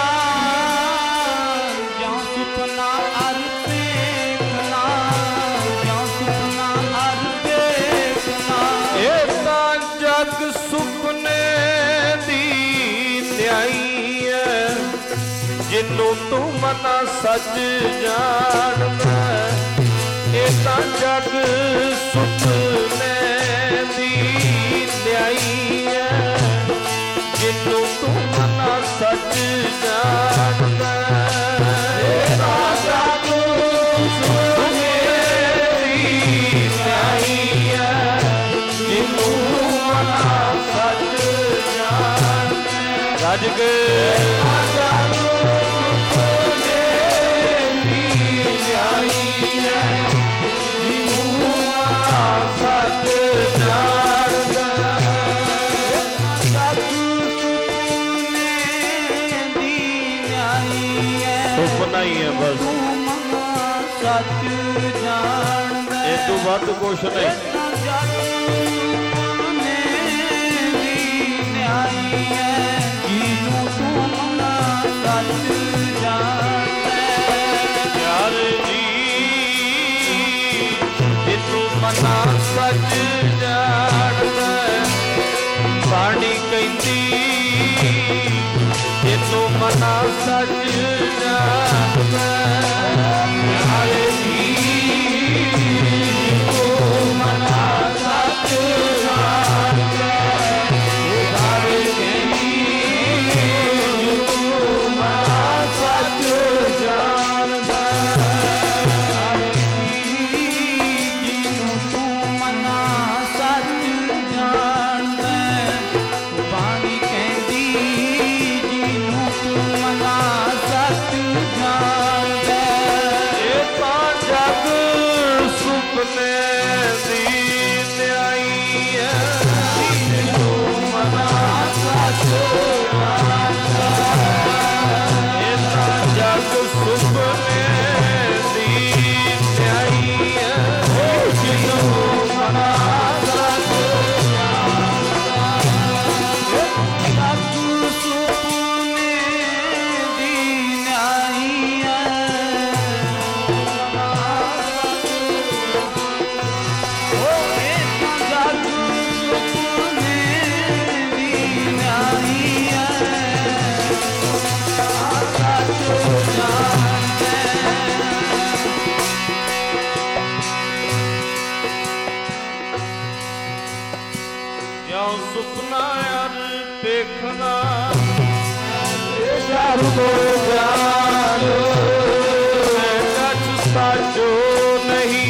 ਜਾਨ, ਜਿਉਂ ਸੁਪਨਾ ਅੱਜ ਵੇਖਣਾ, ਜਿਉਂ ਸੁਪਨਾ ਅੱਜ ਵੇਖਣਾ। ਇਹ ਤਾਂ ਜਗ ਸੁਪਨੇ ਦੀ ਨਿਆਈ ਹੈ, ਜਿਹਨੂੰ ਤੂੰ ਮਨਾ ਸੱਚ ਜਾਣਦਾ। ਇਹ ਤਾਂ ਜਗ ਸੁਪਨੇ ਦੀ ਲਿਆਈ ਹੈ, ਜਿਹਨੂੰ ਤੂੰ ਮਨਾ ਸੱਚ ਜਾਣਦਾ। ਇਹ ਤਾਂ ਜਗ ਸੁਪਨੇ ਦੀ ਲਿਆਈ ਹੈ, ਜਿਹਨੂੰ ਮਨਾ ਸੱਚ ਜਾਣਦਾ। ਰੱਜ ਕੇ ਸੁਪਨਾ ਹੀ ਹੈ ਬਸ, ਸੱਚ ਜਾਣਦਾ। ਇਹ ਤੋਂ ਵੱਧ ਕੁਛ ਨਹੀਂ। ਯਾਰ ਜੀ ਜੇ ਤੂੰ ਮਨਾ ਸੱਚ ਜਾਣਦਾ, ਬਾਣੀ ਕਹਿੰਦੀ ਜੇ ਤੂੰ ਮਨਾ ਸੱਚ ਜਾਣਦਾ। ਯਾਰ ਜੀ ਤੂੰ ਮਨਾ ਸੱਚ ਜਾਣਦਾ, ਬਾਣੀ ਕਹਿੰਦੀ ਤੂੰ ਮਨਾ ਸੱਚ ਜਾਣਦਾ। ਜਿਹਨੂੰ ਤੂੰ ਮਨਾ ਸੱਚ ਜਾਣਦਾ, ਬਾਣੀ ਕਹਿੰਦੀ ਜਿਹਨੂੰ ਤੂੰ ਮਨਾ ਸੱਚ ਜਾਣਦਾ। ਇਹ ਤਾਂ ਜਗ ਸੁਪਨੇ ਦੀ ਲਿਆਈ ਹੈ, ਜਿਹਨੂੰ ਮਨਾ ਸੱਚ ਜਾਣਦਾ। ਇਹ ਤਾਂ ਜਗ ਸੁਪਨੇ ਦੀ ਲਿਆਈ ਹੈ, ਜਿਹਨੂੰ ਮਨਾ ਸੱਚ ਜਾਣਦਾ। ਜਗ ਸੁਪਨੇ ਦੀ ਲਿਆਈ ਹੈ, ਜਗ ਸੁਪਨੇ ਦੀ ਲਿਆਈ ਹੈ, ਸੱਚ ਜਾਣਦਾ। ਜਿਉਂ ਸੁਪਨਾ ਯਾਰ ਵੇਖਣਾ ਯਾਰ ਕੋ ਜਾਣੋ, ਮੈਂ ਕੱਛ ਸਾਚੋ ਨਹੀਂ।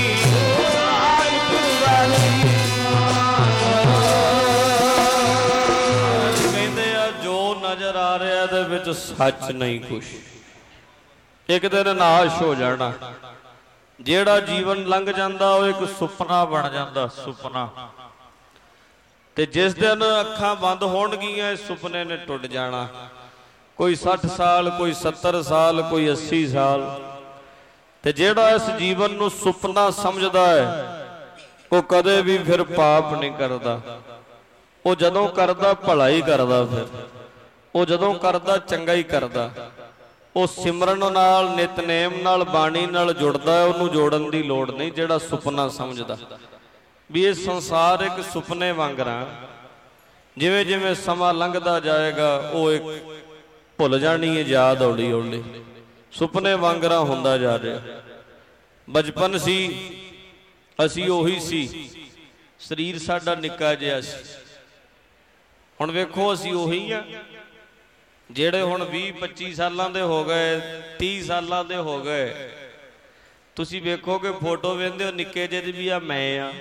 ਕਹਿੰਦੇ ਆ ਜੋ ਨਜ਼ਰ ਆ ਰਿਹਾ ਇਹਦੇ ਵਿੱਚ ਸੱਚ ਨਹੀਂ ਕੁਛ, ਇੱਕ ਦਿਨ ਨਾਸ਼ ਹੋ ਜਾਣਾ। ਜਿਹੜਾ ਜੀਵਨ ਲੰਘ ਜਾਂਦਾ ਉਹ ਇੱਕ ਸੁਪਨਾ ਬਣ ਜਾਂਦਾ, ਸੁਪਨਾ। ਤੇ ਜਿਸ ਦਿਨ ਅੱਖਾਂ ਬੰਦ ਹੋਣਗੀਆਂ ਇਸ ਸੁਪਨੇ ਨੇ ਟੁੱਟ ਜਾਣਾ। ਕੋਈ 60 ਸਾਲ, ਕੋਈ 70 ਸਾਲ, ਕੋਈ 80 ਸਾਲ। ਤੇ ਜਿਹੜਾ ਇਸ ਜੀਵਨ ਨੂੰ ਸੁਪਨਾ ਸਮਝਦਾ ਹੈ ਉਹ ਕਦੇ ਵੀ ਫਿਰ ਪਾਪ ਨਹੀਂ ਕਰਦਾ। ਉਹ ਜਦੋਂ ਕਰਦਾ ਭਲਾ ਹੀ ਕਰਦਾ, ਫਿਰ ਉਹ ਜਦੋਂ ਕਰਦਾ ਚੰਗਾ ਹੀ ਕਰਦਾ। ਉਹ ਸਿਮਰਨ ਨਾਲ, ਨਿਤਨੇਮ ਨਾਲ, ਬਾਣੀ ਨਾਲ ਜੁੜਦਾ। ਉਹਨੂੰ ਜੋੜਨ ਦੀ ਲੋੜ ਨਹੀਂ ਜਿਹੜਾ ਸੁਪਨਾ ਸਮਝਦਾ ਵੀ ਇਹ ਸੰਸਾਰ ਇੱਕ ਸੁਪਨੇ ਵਾਂਗਰਾ। ਜਿਵੇਂ ਜਿਵੇਂ ਸਮਾਂ ਲੰਘਦਾ ਜਾਏਗਾ ਉਹ ਇੱਕ ਭੁੱਲ ਜਾਣੀ ਹੈ ਯਾਦ, ਹੌਲੀ ਹੌਲੀ ਸੁਪਨੇ ਵਾਂਗਰਾ ਹੁੰਦਾ ਜਾ ਰਿਹਾ। ਬਚਪਨ ਸੀ, ਅਸੀਂ ਉਹੀ ਸੀ, ਸਰੀਰ ਸਾਡਾ ਨਿੱਕਾ ਜਿਹਾ ਸੀ। ਹੁਣ ਵੇਖੋ ਅਸੀਂ ਉਹੀ ਆ ਜਿਹੜੇ ਹੁਣ 20-25 ਸਾਲਾਂ ਦੇ ਹੋ ਗਏ, 30 ਸਾਲਾਂ ਦੇ ਹੋ ਗਏ। ਤੁਸੀਂ ਵੇਖੋਗੇ ਫੋਟੋ ਵੇਖਦੇ ਹੋ ਨਿੱਕੇ ਜਿਹੇ ਵੀ ਆ ਮੈਂ ਆ,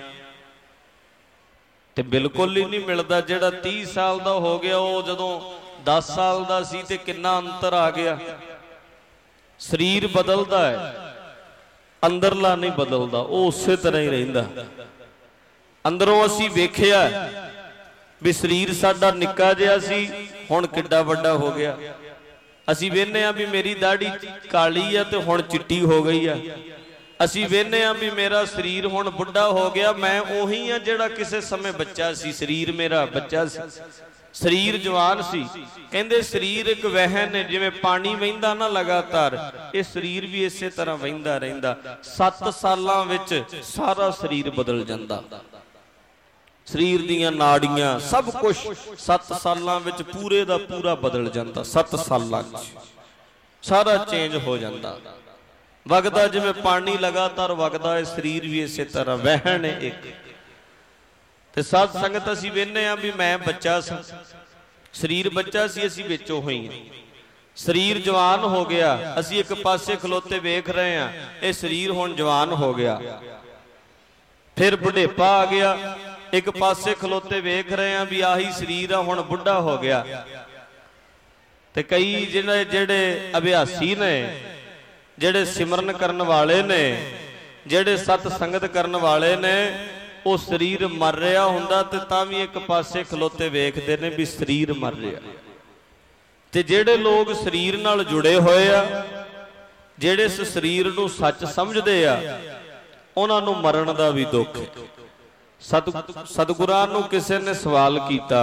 ਤੇ ਬਿਲਕੁਲ ਹੀ ਨਹੀਂ ਮਿਲਦਾ। ਜਿਹੜਾ 30 ਸਾਲ ਦਾ ਹੋ ਗਿਆ ਉਹ ਜਦੋਂ 10 ਸਾਲ ਦਾ ਸੀ ਤੇ ਕਿੰਨਾ ਅੰਤਰ ਆ ਗਿਆ। ਸਰੀਰ ਬਦਲਦਾ ਹੈ, ਅੰਦਰਲਾ ਨਹੀਂ ਬਦਲਦਾ, ਉਹ ਉਸੇ ਤਰ੍ਹਾਂ ਹੀ ਰਹਿੰਦਾ। ਅੰਦਰੋਂ ਅਸੀਂ ਵੇਖਿਆ ਵੀ ਸਰੀਰ ਸਾਡਾ ਨਿੱਕਾ ਜਿਹਾ ਸੀ, ਹੁਣ ਕਿੱਡਾ ਵੱਡਾ ਹੋ ਗਿਆ। ਅਸੀਂ ਵੇਖਦੇ ਆ ਵੀ ਮੇਰੀ ਦਾੜੀ ਕਾਲੀ ਆ ਤੇ ਹੁਣ ਚਿੱਟੀ ਹੋ ਗਈ ਆ। ਅਸੀਂ ਵੇਖਦੇ ਆ ਵੀ ਮੇਰਾ ਸਰੀਰ ਹੁਣ ਬੁੱਢਾ ਹੋ ਗਿਆ, ਮੈਂ ਉਹੀ ਆ ਜਿਹੜਾ ਕਿਸੇ ਸਮੇਂ ਬੱਚਾ ਸੀ। ਸਰੀਰ ਮੇਰਾ ਬੱਚਾ ਸੀ, ਸਰੀਰ ਜਵਾਨ ਸੀ। ਕਹਿੰਦੇ ਸਰੀਰ ਇੱਕ ਵਹਿਣ ਹੈ, ਜਿਵੇਂ ਪਾਣੀ ਵਹਿੰਦਾ ਨਾ ਲਗਾਤਾਰ, ਇਹ ਸਰੀਰ ਵੀ ਇਸੇ ਤਰ੍ਹਾਂ ਵਹਿੰਦਾ ਰਹਿੰਦਾ। 7 ਸਾਲਾਂ ਵਿੱਚ ਸਾਰਾ ਸਰੀਰ ਬਦਲ ਜਾਂਦਾ। ਸਰੀਰ ਦੀਆਂ ਨਾੜੀਆਂ ਸਭ ਕੁਝ 7 ਸਾਲਾਂ ਵਿੱਚ ਪੂਰੇ ਦਾ ਪੂਰਾ ਬਦਲ ਜਾਂਦਾ। 7 ਸਾਲਾਂ ਵਿੱਚ ਸਾਰਾ ਚੇਂਜ ਹੋ ਜਾਂਦਾ। ਵਗਦਾ ਜਿਵੇਂ ਪਾਣੀ ਲਗਾਤਾਰ ਵਗਦਾ ਹੈ, ਸਰੀਰ ਵੀ ਇਸੇ ਤਰ੍ਹਾਂ ਵਹਿਣ ਇੱਕ। ਤੇ ਸਾਧ ਸੰਗਤ ਅਸੀਂ ਵੇਖਦੇ ਆ ਵੀ ਮੈਂ ਬੱਚਾ ਸਾਂ, ਸਰੀਰ ਬੱਚਾ ਸੀ, ਅਸੀਂ ਵਿੱਚੋਂ ਹੋਈ। ਸਰੀਰ ਜਵਾਨ ਹੋ ਗਿਆ, ਅਸੀਂ ਇੱਕ ਪਾਸੇ ਖਲੋਤੇ ਵੇਖ ਰਹੇ ਆ, ਇਹ ਸਰੀਰ ਹੁਣ ਜਵਾਨ ਹੋ ਗਿਆ। ਫਿਰ ਬੁਢੇਪਾ ਆ ਗਿਆ, ਇੱਕ ਪਾਸੇ ਖਲੋਤੇ ਵੇਖ ਰਹੇ ਆ ਵੀ ਆਹੀ ਸਰੀਰ ਆ, ਹੁਣ ਬੁੱਢਾ ਹੋ ਗਿਆ। ਤੇ ਕਈ ਜਿਹੜੇ ਅਭਿਆਸੀ ਨੇ, ਜਿਹੜੇ ਸਿਮਰਨ ਕਰਨ ਵਾਲੇ ਨੇ, ਜਿਹੜੇ ਸਤ ਸੰਗਤ ਕਰਨ ਵਾਲੇ ਨੇ, ਉਹ ਸਰੀਰ ਮਰ ਰਿਹਾ ਹੁੰਦਾ ਤੇ ਤਾਂ ਵੀ ਇੱਕ ਪਾਸੇ ਖਲੋਤੇ ਵੇਖਦੇ ਨੇ ਵੀ ਸਰੀਰ ਮਰ ਰਿਹਾ। ਤੇ ਜਿਹੜੇ ਲੋਕ ਸਰੀਰ ਨਾਲ ਜੁੜੇ ਹੋਏ ਆ, ਜਿਹੜੇ ਇਸ ਸਰੀਰ ਨੂੰ ਸੱਚ ਸਮਝਦੇ ਆ, ਉਹਨਾਂ ਨੂੰ ਮਰਨ ਦਾ ਵੀ ਦੁੱਖ ਹੈ। ਸਤਿਗੁਰਾਂ ਨੂੰ ਕਿਸੇ ਨੇ ਸਵਾਲ ਕੀਤਾ,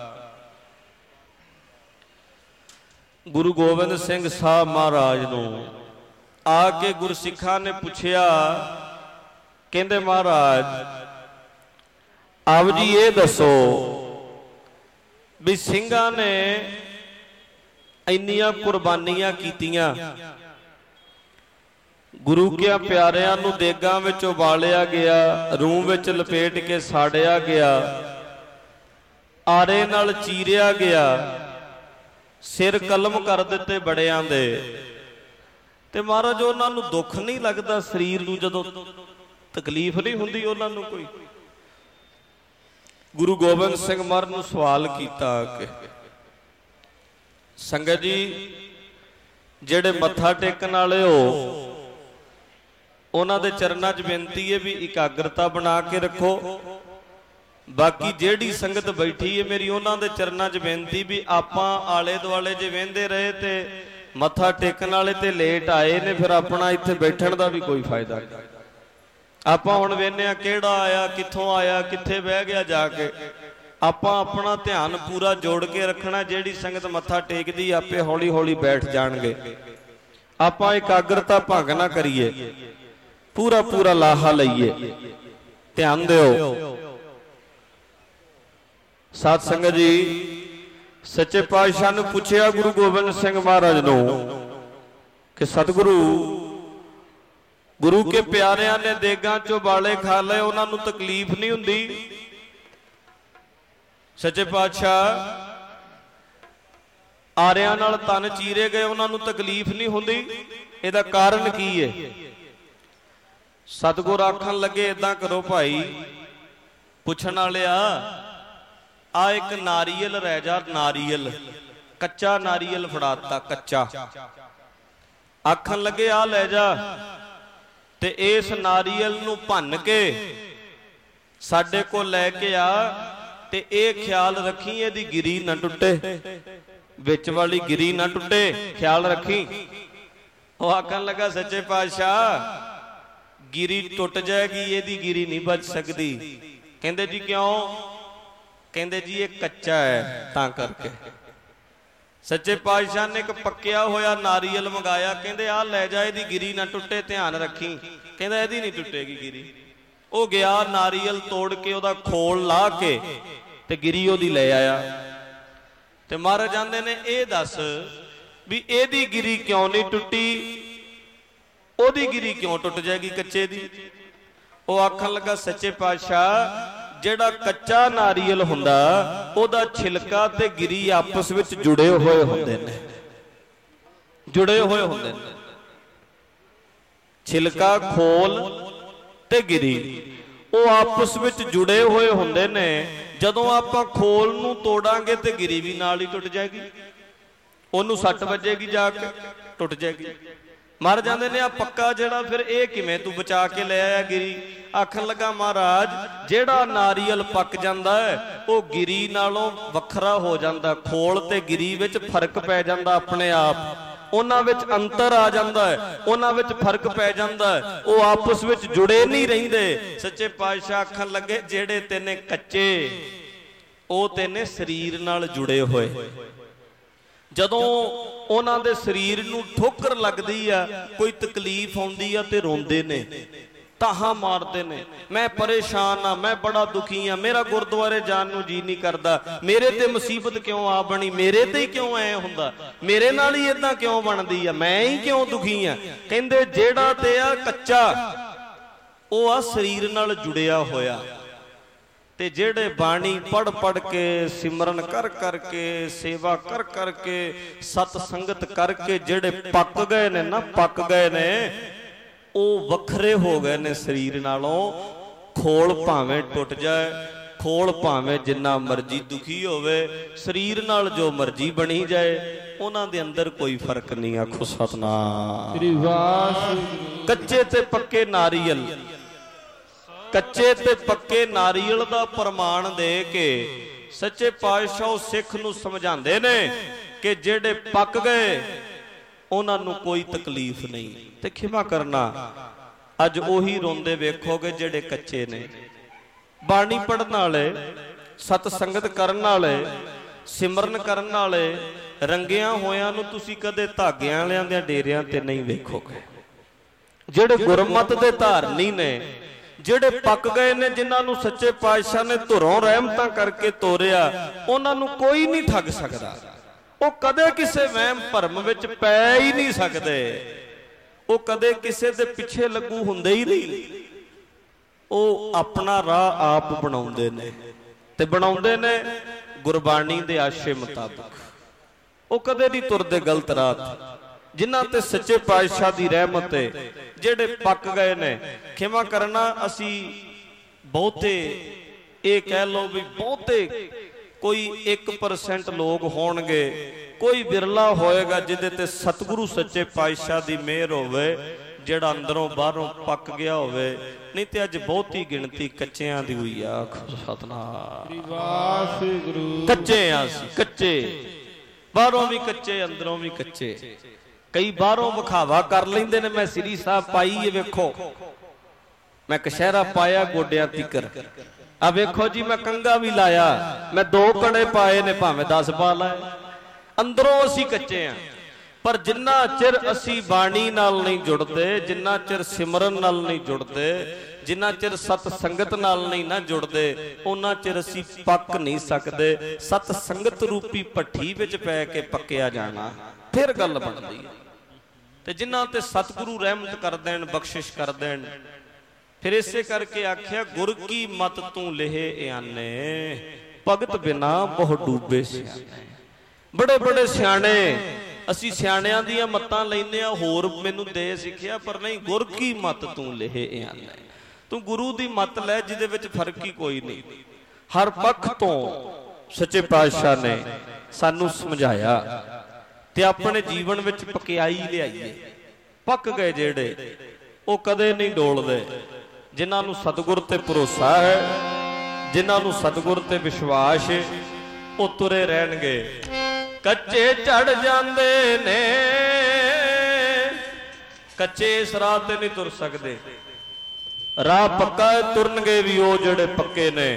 ਗੁਰੂ ਗੋਬਿੰਦ ਸਿੰਘ ਸਾਹਿਬ ਮਹਾਰਾਜ ਨੂੰ ਆ ਕੇ ਗੁਰਸਿੱਖਾਂ ਨੇ ਪੁੱਛਿਆ, ਕਹਿੰਦੇ ਮਹਾਰਾਜ ਆਪ ਜੀ ਇਹ ਦੱਸੋ ਵੀ ਸਿੰਘਾਂ ਨੇ ਇੰਨੀਆਂ ਕੁਰਬਾਨੀਆਂ ਕੀਤੀਆਂ, ਗੁਰੂ ਕੇ ਪਿਆਰਿਆਂ ਨੂੰ ਦੇਗਾਂ ਵਿੱਚ ਉਬਾਲਿਆ ਗਿਆ, ਰੂੰ ਵਿੱਚ ਲਪੇਟ ਕੇ ਸਾੜਿਆ ਗਿਆ, ਆਰੇ ਨਾਲ ਚੀਰਿਆ ਗਿਆ, ਸਿਰ ਕਲਮ ਕਰ ਦਿੱਤੇ ਬੜਿਆਂ ਦੇ। ਤੇ ਮਹਾਰਾਜ ਉਹਨਾਂ ਨੂੰ ਦੁੱਖ ਨਹੀਂ ਲੱਗਦਾ ਸਰੀਰ ਨੂੰ, ਜਦੋਂ ਤਕਲੀਫ ਨਹੀਂ ਹੁੰਦੀ ਉਹਨਾਂ ਨੂੰ ਕੋਈ? ਗੁਰੂ ਗੋਬਿੰਦ ਸਿੰਘ ਮਹਾਰਾਜ ਨੂੰ ਸਵਾਲ ਕੀਤਾ ਕਿ ਸੰਗਤ ਜੀ, ਜਿਹੜੇ ਮੱਥਾ ਟੇਕਣ ਵਾਲੇ ਹੋ, ਉਹਨਾਂ ਦੇ ਚਰਨਾਂ 'ਚ ਬੇਨਤੀ ਹੈ ਵੀ ਇਕਾਗਰਤਾ ਬਣਾ ਕੇ ਰੱਖੋ। ਬਾਕੀ ਜਿਹੜੀ ਸੰਗਤ ਬੈਠੀ ਹੈ ਮੇਰੀ, ਉਹਨਾਂ ਦੇ ਚਰਨਾਂ 'ਚ ਬੇਨਤੀ ਵੀ ਆਪਾਂ ਆਲੇ ਦੁਆਲੇ ਜੇ ਵਹਿੰਦੇ ਰਹੇ ਤੇ ਮੱਥਾ ਟੇਕਣ ਵਾਲੇ ਤੇ ਲੇਟ ਆਏ ਨੇ, ਫਿਰ ਆਪਣਾ ਇੱਥੇ ਬੈਠਣ ਦਾ ਵੀ ਕੋਈ ਫਾਇਦਾ ਨਹੀਂ। ਆਪਾਂ ਹੁਣ ਵੇਖਦੇ ਆ ਕਿਹੜਾ ਆਇਆ, ਕਿੱਥੋਂ ਆਇਆ, ਕਿੱਥੇ ਬਹਿ ਗਿਆ ਜਾ ਕੇ। ਆਪਾਂ ਆਪਣਾ ਧਿਆਨ ਪੂਰਾ ਜੋੜ ਕੇ ਰੱਖਣਾ। ਜਿਹੜੀ ਸੰਗਤ ਮੱਥਾ ਟੇਕਦੀ ਆਪੇ ਹੌਲੀ ਹੌਲੀ ਬੈਠ ਜਾਣਗੇ। ਆਪਾਂ ਇਕਾਗਰਤਾ ਭੰਗ ਨਾ ਕਰੀਏ, ਪੂਰਾ ਪੂਰਾ ਲਾਹਾ ਲਈਏ। ਧਿਆਨ ਦਿਓ ਸਾਧ ਸੰਗਤ ਜੀ। ਸੱਚੇ ਪਾਤਸ਼ਾਹ ਨੂੰ ਪੁੱਛਿਆ ਗੁਰੂ ਗੋਬਿੰਦ ਸਿੰਘ ਮਹਾਰਾਜ ਨੂੰ ਕਿ ਸਤਿਗੁਰੂ, ਗੁਰੂ ਕੇ ਪਿਆਰਿਆਂ ਨੇ ਦੇਗਾਂ ਚੋਂ ਬਾਲੇ ਖਾ ਲਏ, ਉਹਨਾਂ ਨੂੰ ਤਕਲੀਫ ਨਹੀਂ ਹੁੰਦੀ? ਸੱਚੇ ਪਾਤਸ਼ਾਹ, ਆਰਿਆਂ ਨਾਲ ਤਨ ਚੀਰੇ ਗਏ, ਉਹਨਾਂ ਨੂੰ ਤਕਲੀਫ ਨਹੀਂ ਹੁੰਦੀ? ਇਹਦਾ ਕਾਰਨ ਕੀ ਹੈ? ਸਤਿਗੁਰ ਆਖਣ ਲੱਗੇ, ਏਦਾਂ ਕਰੋ ਭਾਈ, ਪੁੱਛਣ ਵਾਲਿਆ, ਆ ਇੱਕ ਨਾਰੀਅਲ ਰਹਿ ਜਾ, ਨਾਰੀਅਲ, ਕੱਚਾ ਨਾਰੀਅਲ ਫੜਾਤਾ, ਕੱਚਾ। ਆਖਣ ਲੱਗੇ ਆ ਲੈ ਜਾ, ਤੇ ਇਸ ਨਾਰੀਅਲ ਨੂੰ ਭੰਨ ਕੇ ਸਾਡੇ ਕੋਲ ਲੈ ਕੇ ਆ, ਤੇ ਇਹ ਖਿਆਲ ਰੱਖੀ ਇਹਦੀ ਗਿਰੀ ਨਾ ਟੁੱਟੇ, ਵਿੱਚ ਵਾਲੀ ਗਿਰੀ ਨਾ ਟੁੱਟੇ, ਖਿਆਲ ਰੱਖੀ। ਉਹ ਆਖਣ ਲੱਗਾ, ਸੱਚੇ ਪਾਤਸ਼ਾਹ ਗਿਰੀ ਟੁੱਟ ਜਾਏਗੀ, ਇਹਦੀ ਗਿਰੀ ਨਹੀਂ ਬਚ ਸਕਦੀ। ਕਹਿੰਦੇ ਜੀ ਕਿਉਂ? ਕਹਿੰਦੇ ਜੀ ਇਹ ਕੱਚਾ ਹੈ ਤਾਂ ਕਰਕੇ। ਸੱਚੇ ਪਾਤਸ਼ਾਹ ਨੇ ਇੱਕ ਪੱਕਿਆ ਹੋਇਆ ਨਾਰੀਅਲ ਮੰਗਾਇਆ, ਕਹਿੰਦੇ ਆ ਲੈ ਜਾ, ਇਹਦੀ ਗਿਰੀ ਨਾ ਟੁੱਟੇ, ਧਿਆਨ ਰੱਖੀ। ਕਹਿੰਦਾ ਇਹਦੀ ਨਹੀਂ ਟੁੱਟੇਗੀ ਗਿਰੀ। ਉਹ ਗਿਆ, ਨਾਰੀਅਲ ਤੋੜ ਕੇ ਉਹਦਾ ਖੋਲ ਲਾ ਕੇ ਤੇ ਗਿਰੀ ਉਹਦੀ ਲੈ ਆਇਆ। ਤੇ ਮਹਾਰਾਜ ਜਾਂਦੇ ਨੇ, ਇਹ ਦੱਸ ਵੀ ਇਹਦੀ ਗਿਰੀ ਕਿਉਂ ਨਹੀਂ ਟੁੱਟੀ, ਉਹਦੀ ਗਿਰੀ ਕਿਉਂ ਟੁੱਟ ਜਾਏਗੀ ਕੱਚੇ ਦੀ? ਉਹ ਆਖਣ ਲੱਗਾ, ਸੱਚੇ ਪਾਤਸ਼ਾਹ ਜਿਹੜਾ ਕੱਚਾ ਨਾਰੀਅਲ ਹੁੰਦਾ, ਉਹਦਾ ਛਿਲਕਾ ਤੇ ਗਿਰੀ ਆਪਸ ਵਿੱਚ ਜੁੜੇ ਹੋਏ ਹੁੰਦੇ ਨੇ, ਜੁੜੇ ਹੋਏ ਹੁੰਦੇ ਨੇ। ਛਿਲਕਾ, ਖੋਲ ਤੇ ਗਿਰੀ, ਉਹ ਆਪਸ ਵਿੱਚ ਜੁੜੇ ਹੋਏ ਹੁੰਦੇ ਨੇ। ਜਦੋਂ ਆਪਾਂ ਖੋਲ ਨੂੰ ਤੋੜਾਂਗੇ ਤੇ ਗਿਰੀ ਵੀ ਨਾਲ ਹੀ ਟੁੱਟ ਜਾਏਗੀ, ਉਹਨੂੰ ਸੱਟ ਵੱਜੇਗੀ, ਜਾ ਕੇ ਟੁੱਟ ਜਾਏਗੀ। ਮਰ ਜਾਂਦੇ ਨੇ। ਆ ਪੱਕਾ ਜਿਹੜਾ, ਫਿਰ ਇਹ ਕਿਵੇਂ ਤੂੰ ਬਚਾ ਕੇ ਲੈ ਆਇਆ ਗਿਰੀ? ਆਖਣ ਲੱਗਾ, ਮਹਾਰਾਜ ਜਿਹੜਾ ਨਾਰੀਅਲ ਪੱਕ ਜਾਂਦਾ ਹੈ ਉਹ ਗਿਰੀ ਨਾਲੋਂ ਵੱਖਰਾ ਹੋ ਜਾਂਦਾ, ਖੋਲ ਤੇ ਗਿਰੀ ਵਿੱਚ ਫਰਕ ਪੈ ਜਾਂਦਾ ਆਪਣੇ ਆਪ, ਉਹਨਾਂ ਵਿੱਚ ਅੰਤਰ ਆ ਜਾਂਦਾ ਹੈ, ਉਹਨਾਂ ਵਿੱਚ ਫਰਕ ਪੈ ਜਾਂਦਾ ਹੈ, ਉਹ ਆਪਸ ਵਿੱਚ ਜੁੜੇ ਨਹੀਂ ਰਹਿੰਦੇ। ਸੱਚੇ ਪਾਤਸ਼ਾਹ ਆਖਣ ਲੱਗੇ, ਜਿਹੜੇ ਤੈਨੇ ਕੱਚੇ, ਉਹ ਤੈਨੇ ਸਰੀਰ ਨਾਲ ਜੁੜੇ ਹੋਏ। ਜਦੋਂ ਉਹਨਾਂ ਦੇ ਸਰੀਰ ਨੂੰ ਠੋਕਰ ਲੱਗਦੀ ਆ, ਕੋਈ ਤਕਲੀਫ ਆਉਂਦੀ ਆ ਤੇ ਰੋਂਦੇ ਨੇ। ਤਾਹਾਂ ਮਾਰਦੇ ਨੇ, ਮੈਂ ਪਰੇਸ਼ਾਨ ਆ, ਮੈਂ ਬੜਾ ਦੁਖੀ ਆ, ਮੇਰਾ ਗੁਰਦੁਆਰੇ ਜਾਣ ਨੂੰ ਜੀ ਨਹੀਂ ਕਰਦਾ, ਮੇਰੇ ਤੇ ਮੁਸੀਬਤ ਕਿਉਂ ਆ ਬਣੀ, ਮੇਰੇ ਤੇ ਹੀ ਕਿਉਂ ਐ ਹੁੰਦਾ, ਮੇਰੇ ਨਾਲ ਹੀ ਇਦਾਂ ਕਿਉਂ ਬਣਦੀ ਆ, ਮੈਂ ਹੀ ਕਿਉਂ ਦੁਖੀ ਆ। ਕਹਿੰਦੇ ਜਿਹੜਾ ਤੇ ਆ ਕੱਚਾ ਉਹ ਆ ਸਰੀਰ ਨਾਲ ਜੁੜਿਆ ਹੋਇਆ, ਤੇ ਜਿਹੜੇ ਬਾਣੀ ਪੜ ਪੜ ਕੇ, ਸਿਮਰਨ ਕਰ ਕਰਕੇ, ਸੇਵਾ ਕਰ ਕਰਕੇ, ਸਤ ਸੰਗਤ ਕਰਕੇ ਜਿਹੜੇ ਪੱਕ ਗਏ ਨੇ ਨਾ, ਪੱਕ ਗਏ ਨੇ, ਉਹ ਵੱਖਰੇ ਹੋ ਗਏ ਨੇ ਸਰੀਰ ਨਾਲੋਂ। ਖੋਲ ਭਾਵੇਂ ਟੁੱਟ ਜਾਏ, ਖੋਲ ਭਾਵੇਂ ਜਿੰਨਾ ਮਰਜੀ ਦੁਖੀ ਹੋਵੇ, ਸਰੀਰ ਨਾਲ ਜੋ ਮਰਜੀ ਬਣੀ ਜਾਏ, ਉਹਨਾਂ ਦੇ ਅੰਦਰ ਕੋਈ ਫਰਕ ਨਹੀਂ। ਆਖੋ ਸਤਨਾਮ ਸ੍ਰੀ ਵਾਹਿਗੁਰੂ। ਕੱਚੇ ਤੇ ਪੱਕੇ ਨਾਰੀਅਲ, ਕੱਚੇ ਤੇ ਪੱਕੇ ਨਾਰੀਅਲ ਦਾ ਪ੍ਰਮਾਣ ਦੇ ਕੇ ਸੱਚੇ ਪਾਤਸ਼ਾਹ ਉਹ ਸਿੱਖ ਨੂੰ ਸਮਝਾਉਂਦੇ ਨੇ ਕਿ ਜਿਹੜੇ ਪੱਕ ਗਏ ਉਹਨਾਂ ਨੂੰ ਕੋਈ ਤਕਲੀਫ ਨਹੀਂ। ਤੇ ਖਿਮਾ ਕਰਨਾ, ਅੱਜ ਉਹੀ ਰੋਂਦੇ ਵੇਖੋਗੇ ਜਿਹੜੇ ਕੱਚੇ ਨੇ। ਬਾਣੀ ਪੜਨ ਵਾਲੇ, ਸਤ ਸੰਗਤ ਕਰਨ ਵਾਲੇ, ਸਿਮਰਨ ਕਰਨ ਵਾਲੇ, ਰੰਗਿਆਂ ਹੋਇਆਂ ਨੂੰ ਤੁਸੀਂ ਕਦੇ ਧਾਗਿਆਂ ਵਾਲਿਆਂ ਦੇ ਡੇਰਿਆਂ ਤੇ ਨਹੀਂ ਵੇਖੋਗੇ। ਜਿਹੜੇ ਗੁਰਮਤ ਦੇ ਧਾਰਨੀ ਨੇ, ਜਿਹੜੇ ਪੱਕ ਗਏ ਨੇ, ਜਿਨ੍ਹਾਂ ਨੂੰ ਸੱਚੇ ਪਾਤਸ਼ਾਹ ਨੇ ਧੁਰੋਂ ਰਹਿਮਤਾਂ ਕਰਕੇ ਤੋਰਿਆ, ਉਹਨਾਂ ਨੂੰ ਕੋਈ ਨਹੀਂ ਠੱਗ ਸਕਦਾ। ਉਹ ਕਦੇ ਕਿਸੇ ਵਹਿਮ ਭਰਮ ਵਿੱਚ ਪੈ ਹੀ ਨਹੀਂ ਸਕਦੇ, ਉਹ ਕਦੇ ਕਿਸੇ ਦੇ ਪਿੱਛੇ ਲੱਗੂ ਹੁੰਦੇ ਹੀ ਨਹੀਂ। ਉਹ ਆਪਣਾ ਰਾਹ ਆਪ ਬਣਾਉਂਦੇ ਨੇ, ਤੇ ਬਣਾਉਂਦੇ ਨੇ ਗੁਰਬਾਣੀ ਦੇ ਆਸ਼ੇ ਮੁਤਾਬਕ। ਉਹ ਕਦੇ ਨਹੀਂ ਤੁਰਦੇ ਗਲਤ ਰਾਹ ਤੇ। ਜਿਨ੍ਹਾਂ ਤੇ ਸੱਚੇ ਪਾਤਸ਼ਾਹ ਦੀ ਰਹਿਮਤ ਹੈ, ਜਿਹੜੇ ਪੱਕ ਗਏ ਨੇ, ਖਿਮਾ ਕਰਨਾ, ਅਸੀਂ ਬਹੁਤੇ, ਇਹ ਕਹਿ ਲਓ ਵੀ ਬਹੁਤੇ, ਕੋਈ 1% ਲੋਕ ਹੋਣਗੇ, ਕੋਈ ਬਿਰਲਾ ਹੋਏਗਾ ਜਿਹਦੇ ਤੇ ਸਤਿਗੁਰੂ ਸੱਚੇ ਪਾਤਸ਼ਾਹ ਦੀ ਮਿਹਰ ਹੋਵੇ, ਜਿਹੜਾ ਅੰਦਰੋਂ ਬਾਹਰੋਂ ਪੱਕ ਗਿਆ ਹੋਵੇ। ਨਹੀਂ ਤੇ ਅੱਜ ਬਹੁਤੀ ਗਿਣਤੀ ਕੱਚਿਆਂ ਦੀ ਹੋਈ ਆ। ਸਤਨਾਮ ਸ੍ਰੀ ਵਾਹਿਗੁਰੂ। ਕੱਚੇ ਆ ਅਸੀਂ, ਕੱਚੇ, ਬਾਹਰੋਂ ਵੀ ਕੱਚੇ, ਅੰਦਰੋਂ ਵੀ ਕੱਚੇ। ਕਈ ਬਾਹਰੋਂ ਵਿਖਾਵਾ ਕਰ ਲੈਂਦੇ ਨੇ, ਮੈਂ ਸ੍ਰੀ ਸਾਹਿਬ ਪਾਈ ਏ, ਵੇਖੋ ਮੈਂ ਕਸ਼ਹਿਰਾ ਪਾਇਆ ਗੋਡਿਆਂ ਤੀਕਰ, ਆ ਵੇਖੋ ਜੀ ਮੈਂ ਕੰਗਾ ਵੀ ਲਾਇਆ, ਮੈਂ 2 ਕੜੇ ਪਾਏ ਨੇ, ਭਾਵੇਂ 10 ਪਾ ਲਾਏ। ਅੰਦਰੋਂ ਅਸੀਂ ਕੱਚੇ ਆ। ਪਰ ਜਿੰਨਾ ਚਿਰ ਅਸੀਂ ਬਾਣੀ ਨਾਲ ਨਹੀਂ ਜੁੜਦੇ, ਜਿੰਨਾ ਚਿਰ ਸਿਮਰਨ ਨਾਲ ਨਹੀਂ ਜੁੜਦੇ, ਜਿੰਨਾ ਚਿਰ ਸਤ ਸੰਗਤ ਨਾਲ ਨਹੀਂ ਨਾ ਜੁੜਦੇ, ਉਹਨਾਂ ਚਿਰ ਅਸੀਂ ਪੱਕ ਨਹੀਂ ਸਕਦੇ। ਸਤ ਸੰਗਤ ਰੂਪੀ ਭੱਠੀ ਵਿੱਚ ਪੈ ਕੇ ਪੱਕਿਆ ਜਾਣਾ, ਫਿਰ ਗੱਲ ਬਣਦੀ ਹੈ। ਤੇ ਜਿਨ੍ਹਾਂ ਤੇ ਸਤਿਗੁਰੂ ਰਹਿਮਤ ਕਰ ਦੇਣ, ਬਖਸ਼ਿਸ਼ ਕਰ ਦੇਣ, ਫਿਰ ਇਸੇ ਕਰਕੇ ਆਖਿਆ ਗੁਰ ਕੀ ਮਤ ਤੂੰ ਲੇਹ ਇਆਨੇ, ਭਗਤ ਬਿਨਾ ਬਹੁ ਡੂਬੇ ਸਿਆਣੇ। ਬੜੇ ਬੜੇ ਸਿਆਣੇ, ਅਸੀਂ ਸਿਆਣਿਆਂ ਦੀਆਂ ਮੱਤਾਂ ਲੈਂਦੇ ਆ, ਹੋਰ ਮੈਨੂੰ ਦੇ ਸਿੱਖਿਆ, ਪਰ ਨਹੀਂ, ਗੁਰ ਕੀ ਮਤ ਤੂੰ ਲੇਹ ਇਆਨੇ। ਤੂੰ ਗੁਰੂ ਦੀ ਮੱਤ ਲੈ, ਜਿਹਦੇ ਵਿੱਚ ਫਰਕ ਹੀ ਕੋਈ ਨਹੀਂ। ਹਰ ਪੱਖ ਤੋਂ ਸੱਚੇ ਪਾਤਸ਼ਾਹ ਨੇ ਸਾਨੂੰ ਸਮਝਾਇਆ, ਤੇ ਆਪਣੇ ਜੀਵਨ ਵਿੱਚ ਪਕਿਆਈ ਲਿਆਈਏ। ਪੱਕ ਗਏ ਜਿਹੜੇ, ਉਹ ਕਦੇ ਨਹੀਂ ਡੋਲਦੇ। ਜਿਨ੍ਹਾਂ ਨੂੰ ਸਤਿਗੁਰ ਤੇ ਭਰੋਸਾ ਹੈ, ਜਿਨ੍ਹਾਂ ਨੂੰ ਸਤਿਗੁਰ ਤੇ ਵਿਸ਼ਵਾਸ ਹੈ, ਉਹ ਤੁਰੇ ਰਹਿਣਗੇ। ਕੱਚੇ ਚੜ ਜਾਂਦੇ ਨੇ, ਕੱਚੇ ਇਸ ਰਾਹ ਤੇ ਨਹੀਂ ਤੁਰ ਸਕਦੇ। ਰਾਹ ਪੱਕਾ ਹੈ, ਤੁਰਨਗੇ ਵੀ ਉਹ ਜਿਹੜੇ ਪੱਕੇ ਨੇ।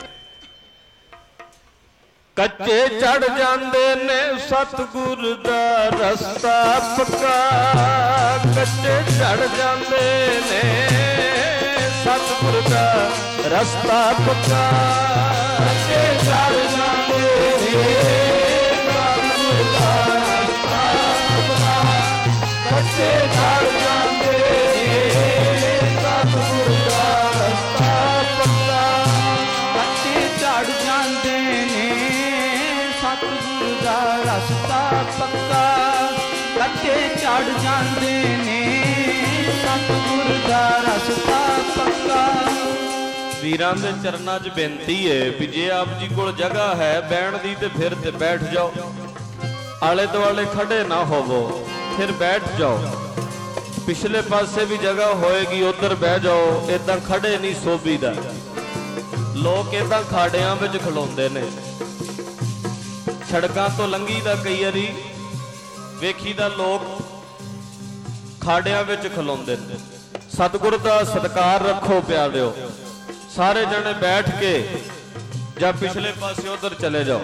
ਕੱਚੇ ਚੜ ਜਾਂਦੇ ਨੇ, ਸਤਿਗੁਰ ਦਾ ਰਸਤਾ ਪੱਕਾ। ਕੱਚੇ ਚੜ ਜਾਂਦੇ ਨੇ, ਸਤਿਗੁਰ ਦਾ ਰਸਤਾ ਪੱਕਾ। ਕੱਚੇ ਚੜ ਜਾਂਦੇ ਨੇ, ਸਤਿਗੁਰ ਦਾ ਰਸਤਾ ਪੱਕਾ। ਕੱਚੇ ਚੜ ਜਾਂਦੇ ਨੇ, ਸਤਿਗੁਰ ਦਾ ਰਸਤਾ ਪੱਕਾ। ਕੱਚੇ ਚੜ ਜਾਂਦੇ ਨੇ, ਸਤਿਗੁਰ ਦਾ ਰਸਤਾ ਪੱਕਾ। ਕੱਚੇ ਚੜ ਜਾਂਦੇ ਨੇ, ਸਤਿਗੁਰ ਦਾ ਰਸਤਾ ਪੱਕਾ। ਵੀਰਾਂ ਦੇ ਚਰਨਾਂ 'ਚ ਬੇਨਤੀ ਹੈ ਵੀ ਜੇ ਆਪ ਜੀ ਕੋਲ ਜਗ੍ਹਾ ਹੈ ਬਹਿਣ ਦੀ, ਤੇ ਫਿਰ ਤੇ ਬੈਠ ਜਾਓ। ਆਲੇ ਦੁਆਲੇ ਖੜੇ ਨਾ ਹੋਵੋ, ਫਿਰ ਬੈਠ ਜਾਓ। ਪਿਛਲੇ ਪਾਸੇ ਵੀ ਜਗ੍ਹਾ ਹੋਏਗੀ, ਉਧਰ ਬਹਿ ਜਾਓ। ਏਦਾਂ ਖੜੇ ਨਹੀਂ ਸੋਭੀਦਾ। ਲੋਕ ਏਦਾਂ ਖਾੜਿਆਂ ਵਿੱਚ ਖਲੋਂਦੇ ਨੇ। ਸੜਕਾਂ ਤੋਂ ਲੰਘੀ ਦਾ ਕਈ ਵਾਰੀ ਵੇਖੀਦਾ, ਲੋਕ ਖਾੜਿਆਂ ਵਿੱਚ ਖਲੋਂਦੇ ਨੇ। ਸਤਿਗੁਰ ਦਾ ਸਤਿਕਾਰ ਰੱਖੋ ਪਿਆਰਿਓ। ਸਾਰੇ ਜਣੇ ਬੈਠ ਕੇ ਜਾਂ ਪਿਛਲੇ ਪਾਸੇ ਉਧਰ ਚਲੇ ਜਾਓ,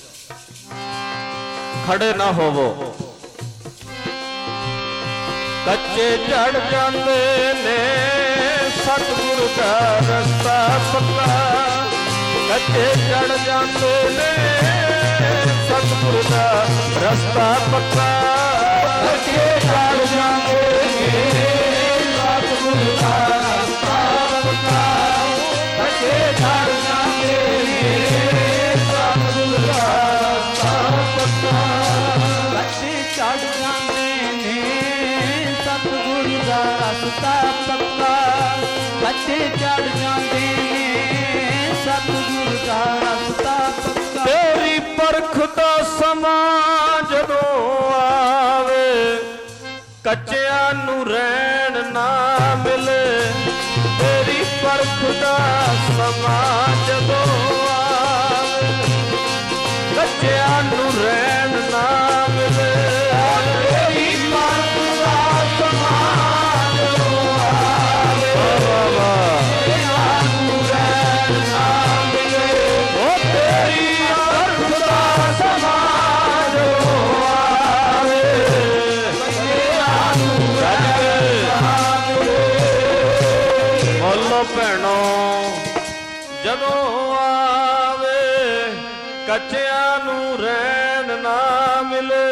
ਖੜੇ ਨਾ ਹੋਵੋ। ਕੱਚੇ ਚੜ ਜਾਂਦੇ ਨੇ, सतगुर दा रस्ता पक्का कच्चे चढ़ जाते ने सतगुर दा रस्ता पक्का कच्चे चढ़ जाते ने सतगुर दा रस्ता पक्का कच्चे चढ़ जाते ने सतगुर दा रस्ता पक्का कच्चे चढ़ जाते ने सतगुर दा रस्ता पक्का कच्चे चढ़ जाते ने सतगुर दा रस्ता पक्का तेरी परख दा समां जदों आवे कच्चियां नूं रहण ना मिले तेरी परख दा समां जदों आवे कच्चियां नूं रहण ना मिले तेरी परख दा समां जदों आवे कच्चियां नूं रहण ना मिले ओ तेरी परख दा समां जदों आवे कच्चियां नूं रहण ना मिले बोलो भैणो ਜਦੋਂ ਆਵੇ ਕੱਚਿਆਂ ਨੂੰ ਰਹਿਣ ਨਾ ਮਿਲੇ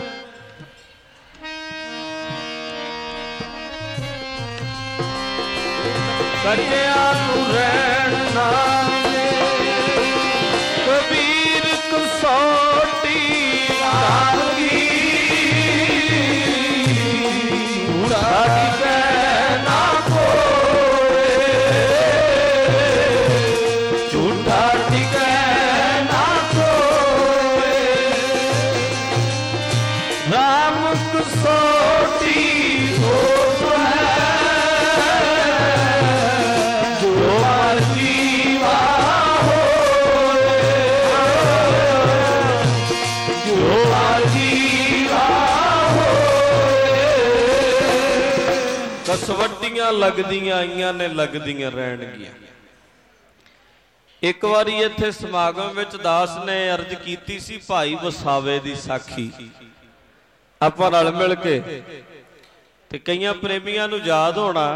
ਕੱਚਿਆਂ ਨੂੰ ਰਹਿਣ ਨਾ ਮਿਲੇ ਕਬੀਰ ਕਸੌਟੀ ਲਾਗੀ ਸਾਡੀ ਕਹਿ ਨਾ ਕਸਵੱਟੀਆਂ ਲੱਗਦੀਆਂ ਆਈਆਂ ਨੇ ਲੱਗਦੀਆਂ ਰਹਿਣਗੀਆਂ। ਇੱਕ ਵਾਰੀ ਇੱਥੇ ਸਮਾਗਮ ਵਿੱਚ ਦਾਸ ਨੇ ਅਰਜ਼ ਕੀਤੀ ਸੀ ਭਾਈ ਵਸਾਵੇ ਦੀ ਸਾਖੀ ਆਪਾਂ ਰਲ ਮਿਲ ਕੇ ਤੇ ਕਈਆਂ ਪ੍ਰੇਮੀਆਂ ਨੂੰ ਯਾਦ ਹੋਣਾ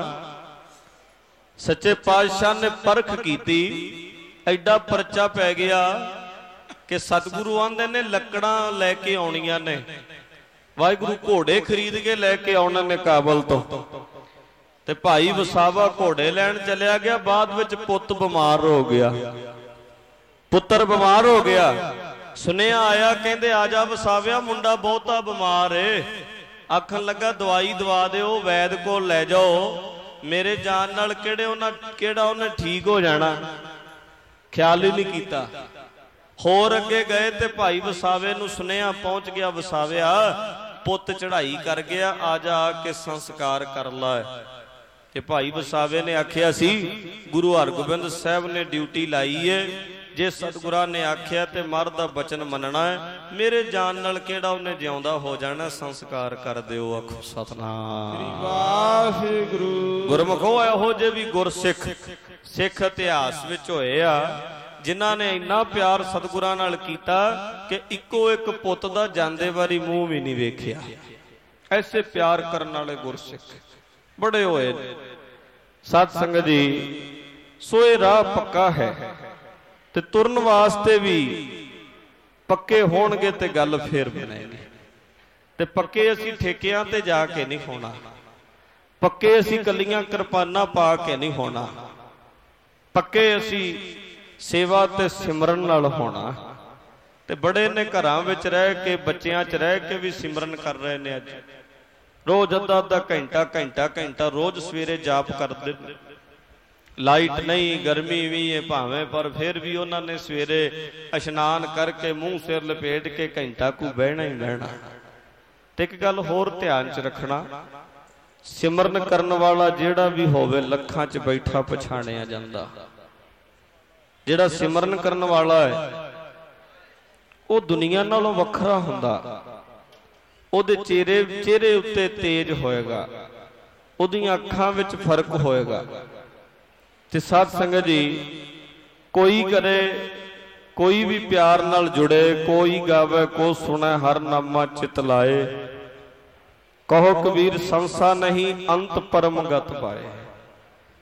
ਸੱਚੇ ਪਾਤਸ਼ਾਹ ਨੇ ਪਰਖ ਕੀਤੀ ਐਡਾ ਪਰਚਾ ਪੈ ਗਿਆ ਕਿ ਸਤਿਗੁਰੂ ਆਂਦੇ ਨੇ ਲੱਕੜਾਂ ਲੈ ਕੇ ਆਉਣੀਆਂ ਨੇ ਵਾਹਿਗੁਰੂ ਘੋੜੇ ਖਰੀਦ ਕੇ ਲੈ ਕੇ ਆਉਣੇ ਨੇ ਕਾਬਲ ਤੋਂ ਤੇ ਭਾਈ ਵਸਾਵਾ ਘੋੜੇ ਲੈਣ ਚਲਿਆ ਗਿਆ ਬਾਅਦ ਵਿੱਚ ਪੁੱਤ ਬਿਮਾਰ ਹੋ ਗਿਆ ਪੁੱਤਰ ਬਿਮਾਰ ਹੋ ਗਿਆ ਸੁਨੇਹਾ ਆਇਆ ਕਹਿੰਦੇ ਆ ਜਾ ਵਸਾਵਿਆ ਮੁੰਡਾ ਬਹੁਤਾ ਬਿਮਾਰ ਏ ਆਖਣ ਲੱਗਾ ਦਵਾਈ ਦਵਾ ਦਿਓ ਵੈਦ ਕੋਲ ਲੈ ਜਾਓ ਮੇਰੇ ਜਾਨ ਨਾਲ ਕਿਹੜਾ ਉਹਨੇ ਠੀਕ ਹੋ ਜਾਣਾ ਖਿਆਲ ਹੀ ਨਹੀਂ ਕੀਤਾ ਹੋਰ ਅੱਗੇ ਗਏ ਤੇ ਭਾਈ ਵਸਾਵੇ ਨੂੰ ਸੁਨੇਹਾ ਪਹੁੰਚ ਗਿਆ ਵਸਾਵਿਆ ਪੁੱਤ ਚੜ੍ਹਾਈ ਕਰ ਗਿਆ ਆ ਜਾ ਆ ਕੇ ਸੰਸਕਾਰ ਕਰ ਲੈ ਤੇ ਭਾਈ ਵਸਾਵੇ ਨੇ ਆਖਿਆ ਸੀ ਗੁਰੂ ਹਰਗੋਬਿੰਦ ਸਾਹਿਬ ਨੇ ਡਿਊਟੀ ਲਾਈ ਏ ਜੇ ਸਤਿਗੁਰਾਂ ਨੇ ਆਖਿਆ ਤੇ ਮਰਦ ਦਾ ਬਚਨ ਮੰਨਣਾ ਹੈ ਮੇਰੇ ਜਾਨ ਨਾਲ ਕਿਹੜਾ ਉਹਨੇ ਜਿਉਂਦਾ ਹੋ ਜਾਣਾ ਸੰਸਕਾਰ ਕਰ ਦਿਓ ਆਖੋ ਸਤਨਾਮ ਵਾਹਿਗੁਰੂ ਗੁਰਮੁਖੋ ਇਹੋ ਜਿਹੇ ਵੀ ਗੁਰਸਿੱਖ ਸਿੱਖ ਇਤਿਹਾਸ ਵਿੱਚ ਹੋਏ ਆ ਜਿਨ੍ਹਾਂ ਨੇ ਇੰਨਾ ਪਿਆਰ ਸਤਿਗੁਰਾਂ ਨਾਲ ਕੀਤਾ ਕਿ ਇੱਕੋ ਇੱਕ ਪੁੱਤ ਦਾ ਜਾਂਦੇ ਵਾਰੀ ਮੂੰਹ ਵੀ ਨਹੀਂ ਵੇਖਿਆ ਐਸੇ ਪਿਆਰ ਕਰਨ ਵਾਲੇ ਗੁਰਸਿੱਖ ਬੜੇ ਹੋਏ ਨੇ ਸਤ ਸੰਗਤ ਜੀ ਸੋ ਇਹ ਰਾਹ ਪੱਕਾ ਹੈ ਤੇ ਤੁਰਨ ਵਾਸਤੇ ਵੀ ਪੱਕੇ ਹੋਣਗੇ ਤੇ ਗੱਲ ਫੇਰ ਬਣੇਗੀ ਤੇ ਪੱਕੇ ਅਸੀਂ ਠੇਕਿਆਂ ਤੇ ਜਾ ਕੇ ਨਹੀਂ ਹੋਣਾ ਪੱਕੇ ਅਸੀਂ ਕੱਲੀਆਂ ਕਿਰਪਾਨਾਂ ਪਾ ਕੇ ਨਹੀਂ ਹੋਣਾ ਪੱਕੇ ਅਸੀਂ ਸੇਵਾ ਤੇ ਸਿਮਰਨ ਨਾਲ ਹੋਣਾ ਤੇ ਬੜੇ ਨੇ ਘਰਾਂ ਵਿੱਚ ਰਹਿ ਕੇ ਬੱਚਿਆਂ 'ਚ ਰਹਿ ਕੇ ਵੀ ਸਿਮਰਨ ਕਰ ਰਹੇ ਨੇ ਅੱਜ ਰੋਜ਼ ਅੱਧਾ ਘੰਟਾ ਰੋਜ਼ ਸਵੇਰੇ ਜਾਪ ਕਰਦੇ ਲਾਈਟ ਨਹੀਂ ਗਰਮੀ ਵੀ ਹੈ ਭਾਵੇਂ ਪਰ ਫਿਰ ਵੀ ਉਹਨਾਂ ਨੇ ਸਵੇਰੇ ਇਸ਼ਨਾਨ ਕਰਕੇ ਮੂੰਹ ਸਿਰ ਲਪੇਟ ਕੇ ਘੰਟਾ ਕੁ ਬਹਿਣਾ ਹੀ ਬਹਿਣਾ ਤੇ ਇੱਕ ਗੱਲ ਹੋਰ ਧਿਆਨ 'ਚ ਰੱਖਣਾ ਸਿਮਰਨ ਕਰਨ ਵਾਲਾ ਜਿਹੜਾ ਵੀ ਹੋਵੇ ਲੱਖਾਂ 'ਚ ਬੈਠਾ ਪਛਾਣਿਆ ਜਾਂਦਾ ਜਿਹੜਾ ਸਿਮਰਨ ਕਰਨ ਵਾਲਾ ਹੈ ਉਹ ਦੁਨੀਆ ਨਾਲੋਂ ਵੱਖਰਾ ਹੁੰਦਾ ਉਹਦੇ ਚਿਹਰੇ ਉੱਤੇ ਤੇਜ ਹੋਏਗਾ ਉਹਦੀਆਂ ਅੱਖਾਂ ਵਿੱਚ ਫਰਕ ਹੋਏਗਾ ਤੇ ਸਾਧ ਸੰਗਤ ਜੀ ਕੋਈ ਕਰੇ ਕੋਈ ਵੀ ਪਿਆਰ ਨਾਲ ਜੁੜੇ ਕੋਈ ਗਾਵੇ ਕੋ ਸੁਣੇ ਹਰ ਨਾਮਾ ਚਿਤ ਲਾਏ ਕਹੋ ਕਬੀਰ ਸੰਸਾ ਨਹੀਂ ਅੰਤ ਪਰਮ ਗਤ ਪਾਏ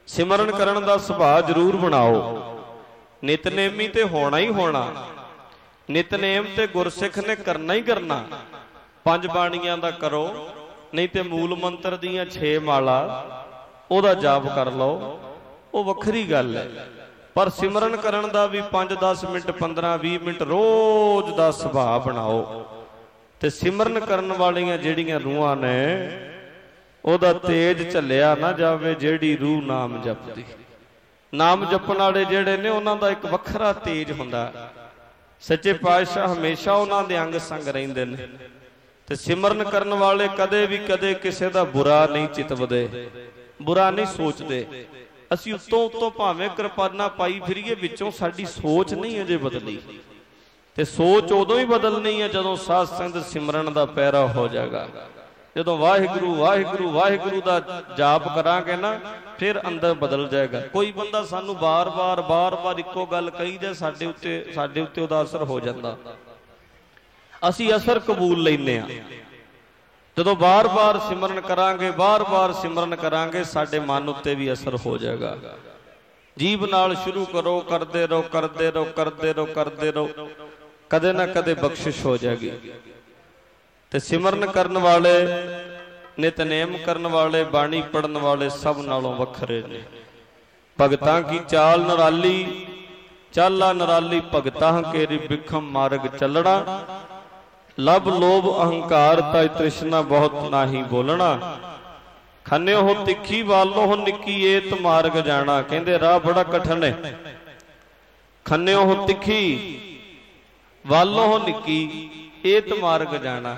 ਸਿਮਰਨ ਕਰਨ ਦਾ ਸੁਭਾਅ ਜ਼ਰੂਰ ਬਣਾਓ। ਨਿਤਨੇਮੀ ਤੇ ਹੋਣਾ ਹੀ ਹੋਣਾ, ਨਿਤਨੇਮ ਤੇ ਗੁਰਸਿੱਖ ਨੇ ਕਰਨਾ ਹੀ ਕਰਨਾ। 5 ਬਾਣੀਆਂ ਦਾ ਕਰੋ, ਨਹੀਂ ਤੇ ਮੂਲ ਮੰਤਰ ਦੀਆਂ 6 ਮਾਲਾ ਉਹਦਾ ਜਾਪ ਕਰ ਲਓ, ਉਹ ਵੱਖਰੀ ਗੱਲ ਹੈ। ਪਰ ਸਿਮਰਨ ਕਰਨ ਦਾ ਵੀ 5-10 ਮਿੰਟ 15-20 ਮਿੰਟ ਰੋਜ਼ ਦਾ ਸੁਭਾਅ ਬਣਾਓ। ਤੇ ਸਿਮਰਨ ਕਰਨ ਵਾਲੀਆਂ ਜਿਹੜੀਆਂ ਰੂਹਾਂ ਨੇ ਉਹਦਾ ਤੇਜ ਝੱਲਿਆ ਨਾ ਜਾਵੇ। ਜਿਹੜੀ ਰੂਹ ਨਾਮ ਜਪਦੀ, ਨਾਮ ਜਪਣ ਵਾਲੇ ਜਿਹੜੇ ਨੇ ਉਹਨਾਂ ਦਾ ਇੱਕ ਵੱਖਰਾ ਤੇਜ ਹੁੰਦਾ। ਸੱਚੇ ਪਾਤਸ਼ਾਹ ਹਮੇਸ਼ਾ ਉਹਨਾਂ ਦੇ ਅੰਗ ਸੰਗ ਰਹਿੰਦੇ ਨੇ। ਤੇ ਸਿਮਰਨ ਕਰਨ ਵਾਲੇ ਕਦੇ ਵੀ ਕਦੇ ਕਿਸੇ ਦਾ ਬੁਰਾ ਨਹੀਂ ਚਿਤਵਦੇ, ਬੁਰਾ ਨਹੀਂ ਸੋਚਦੇ। ਅਸੀਂ ਉੱਤੋਂ ਭਾਵੇਂ ਕਿਰਪਾਨਾਂ ਪਾਈ ਫਿਰੀਏ, ਵਿੱਚੋਂ ਸਾਡੀ ਸੋਚ ਨਹੀਂ ਅਜੇ ਬਦਲੀ। ਤੇ ਸੋਚ ਉਦੋਂ ਹੀ ਬਦਲਣੀ ਹੈ ਜਦੋਂ ਸਾਧ ਸੰਗਤ ਸਿਮਰਨ ਦਾ ਪੈਰਾ ਹੋ ਜਾਏਗਾ। ਜਦੋਂ ਵਾਹਿਗੁਰੂ ਵਾਹਿਗੁਰੂ ਵਾਹਿਗੁਰੂ ਦਾ ਜਾਪ ਕਰਾਂਗੇ ਨਾ, ਫਿਰ ਅੰਦਰ ਬਦਲ ਜਾਏਗਾ। ਕੋਈ ਬੰਦਾ ਸਾਨੂੰ ਬਾਰ-ਬਾਰ ਇੱਕੋ ਗੱਲ ਕਹੀ ਜਾਏ, ਸਾਡੇ ਉੱਤੇ ਉਹਦਾ ਅਸਰ ਹੋ ਜਾਂਦਾ। ਅਸੀਂ ਅਸਰ ਕਬੂਲ ਲੈਂਦੇ ਹਾਂ। ਜਦੋਂ ਬਾਰ-ਬਾਰ ਸਿਮਰਨ ਕਰਾਂਗੇ, ਬਾਰ-ਬਾਰ ਸਿਮਰਨ ਕਰਾਂਗੇ, ਸਾਡੇ ਮਨ ਉੱਤੇ ਵੀ ਅਸਰ ਹੋ ਜਾਏਗਾ। ਜੀਭ ਨਾਲ ਸ਼ੁਰੂ ਕਰੋ, ਕਰਦੇ ਰਹੋ, ਕਰਦੇ ਰਹੋ, ਕਰਦੇ ਰਹੋ, ਕਰਦੇ ਰਹੋ, ਕਦੇ ਨਾ ਕਦੇ ਬਖਸ਼ਿਸ਼ ਹੋ ਜਾਏਗੀ। ਤੇ ਸਿਮਰਨ ਕਰਨ ਵਾਲੇ, ਨਿਤਨੇਮ ਕਰਨ ਵਾਲੇ, ਬਾਣੀ ਪੜਨ ਵਾਲੇ ਸਭ ਨਾਲੋਂ ਵੱਖਰੇ ਨੇ। ਭਗਤਾਂ ਕੀ ਚਾਲ ਨਿਰਾਲੀ, ਚਾਲਾ ਨਿਰਾਲੀ ਭਗਤਾਂ ਕੇਰੀ ਬਿਖਮ ਮਾਰਗ ਚੱਲਣਾ। ਲਬ ਲੋਭ ਅਹੰਕਾਰ ਤਾਇ ਤ੍ਰਿਸ਼ਨਾ ਬਹੁਤ ਨਾਹੀ ਬੋਲਣਾ। ਖੰਨਿਓ ਹੋ ਤਿੱਖੀ ਵਾਲੋ ਹੋ ਨਿੱਕੀ ਏਤ ਮਾਰਗ ਜਾਣਾ। ਕਹਿੰਦੇ ਰਾਹ ਬੜਾ ਕਠਿਨ ਹੈ। ਖੰਨਿਓ ਹੋ ਤਿੱਖੀ ਵਾਲੋ ਹੋ ਨਿੱਕੀ ਏਤ ਮਾਰਗ ਜਾਣਾ।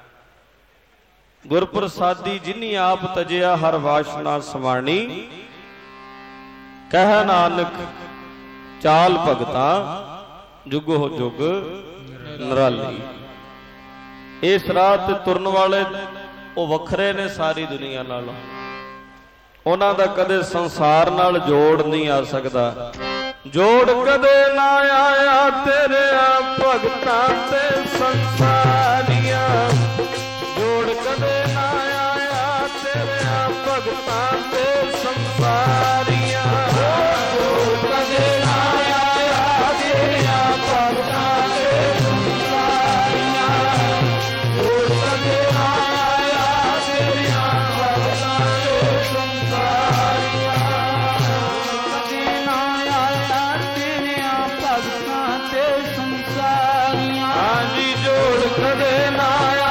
ਗੁਰ ਪ੍ਰਸਾਦੀ ਜਿਨੀ ਆਪ ਤਜਿਆ ਹਰ ਵਾਸ਼ਨਾ ਸਮਾਣੀ। ਕਹਿ ਨਾਨਕ ਚਾਲ ਭਗਤਾਂ ਜੁਗੋ ਜੁਗ ਨਿਰਾਲੀ। ਇਸ ਰਾਹ ਤੇ ਤੁਰਨ ਵਾਲੇ ਉਹ ਵੱਖਰੇ ਨੇ ਸਾਰੀ ਦੁਨੀਆ ਨਾਲੋਂ। ਉਹਨਾਂ ਦਾ ਕਦੇ ਸੰਸਾਰ ਨਾਲ ਜੋੜ ਨਹੀਂ ਆ ਸਕਦਾ। ਜੋੜ ਕਦੇ ਨਾ ਆਇਆ ਤੇਰਿਆਂ ਭਗਤਾਂ ਤੇ ਸੰਸਾਰੀਆਂ। ਜੋੜ ਕਦੇ ਨਾ ਆਇਆ ਤੇਰਿਆਂ ਭਗਤਾਂ ਤੇ ਸੰਸਾਰੀਆਂ। ਜੋੜ ਕਦੇ ਨਾ ਆਇਆ ਤੇਰਿਆਂ ਭਗਤਾਂ ਤੇ ਸੰਸਾਰੀਆਂ। ਜੋੜ ਕਦੇ ਨਾ ਆਇਆ ਤੇਰਿਆਂ ਭਗਤਾਂ ਤੇ ਸੰਸਾਰੀਆਂ। ਕਦੇ ਨਾ ਆਇਆ ਤੇਰਿਆਂ ਭਗਤਾਂ ਤੇ ਸੰਸਾਰੀਆਂ। ਹਾਂਜੀ ਜੋੜ ਕਦੇ ਨਾ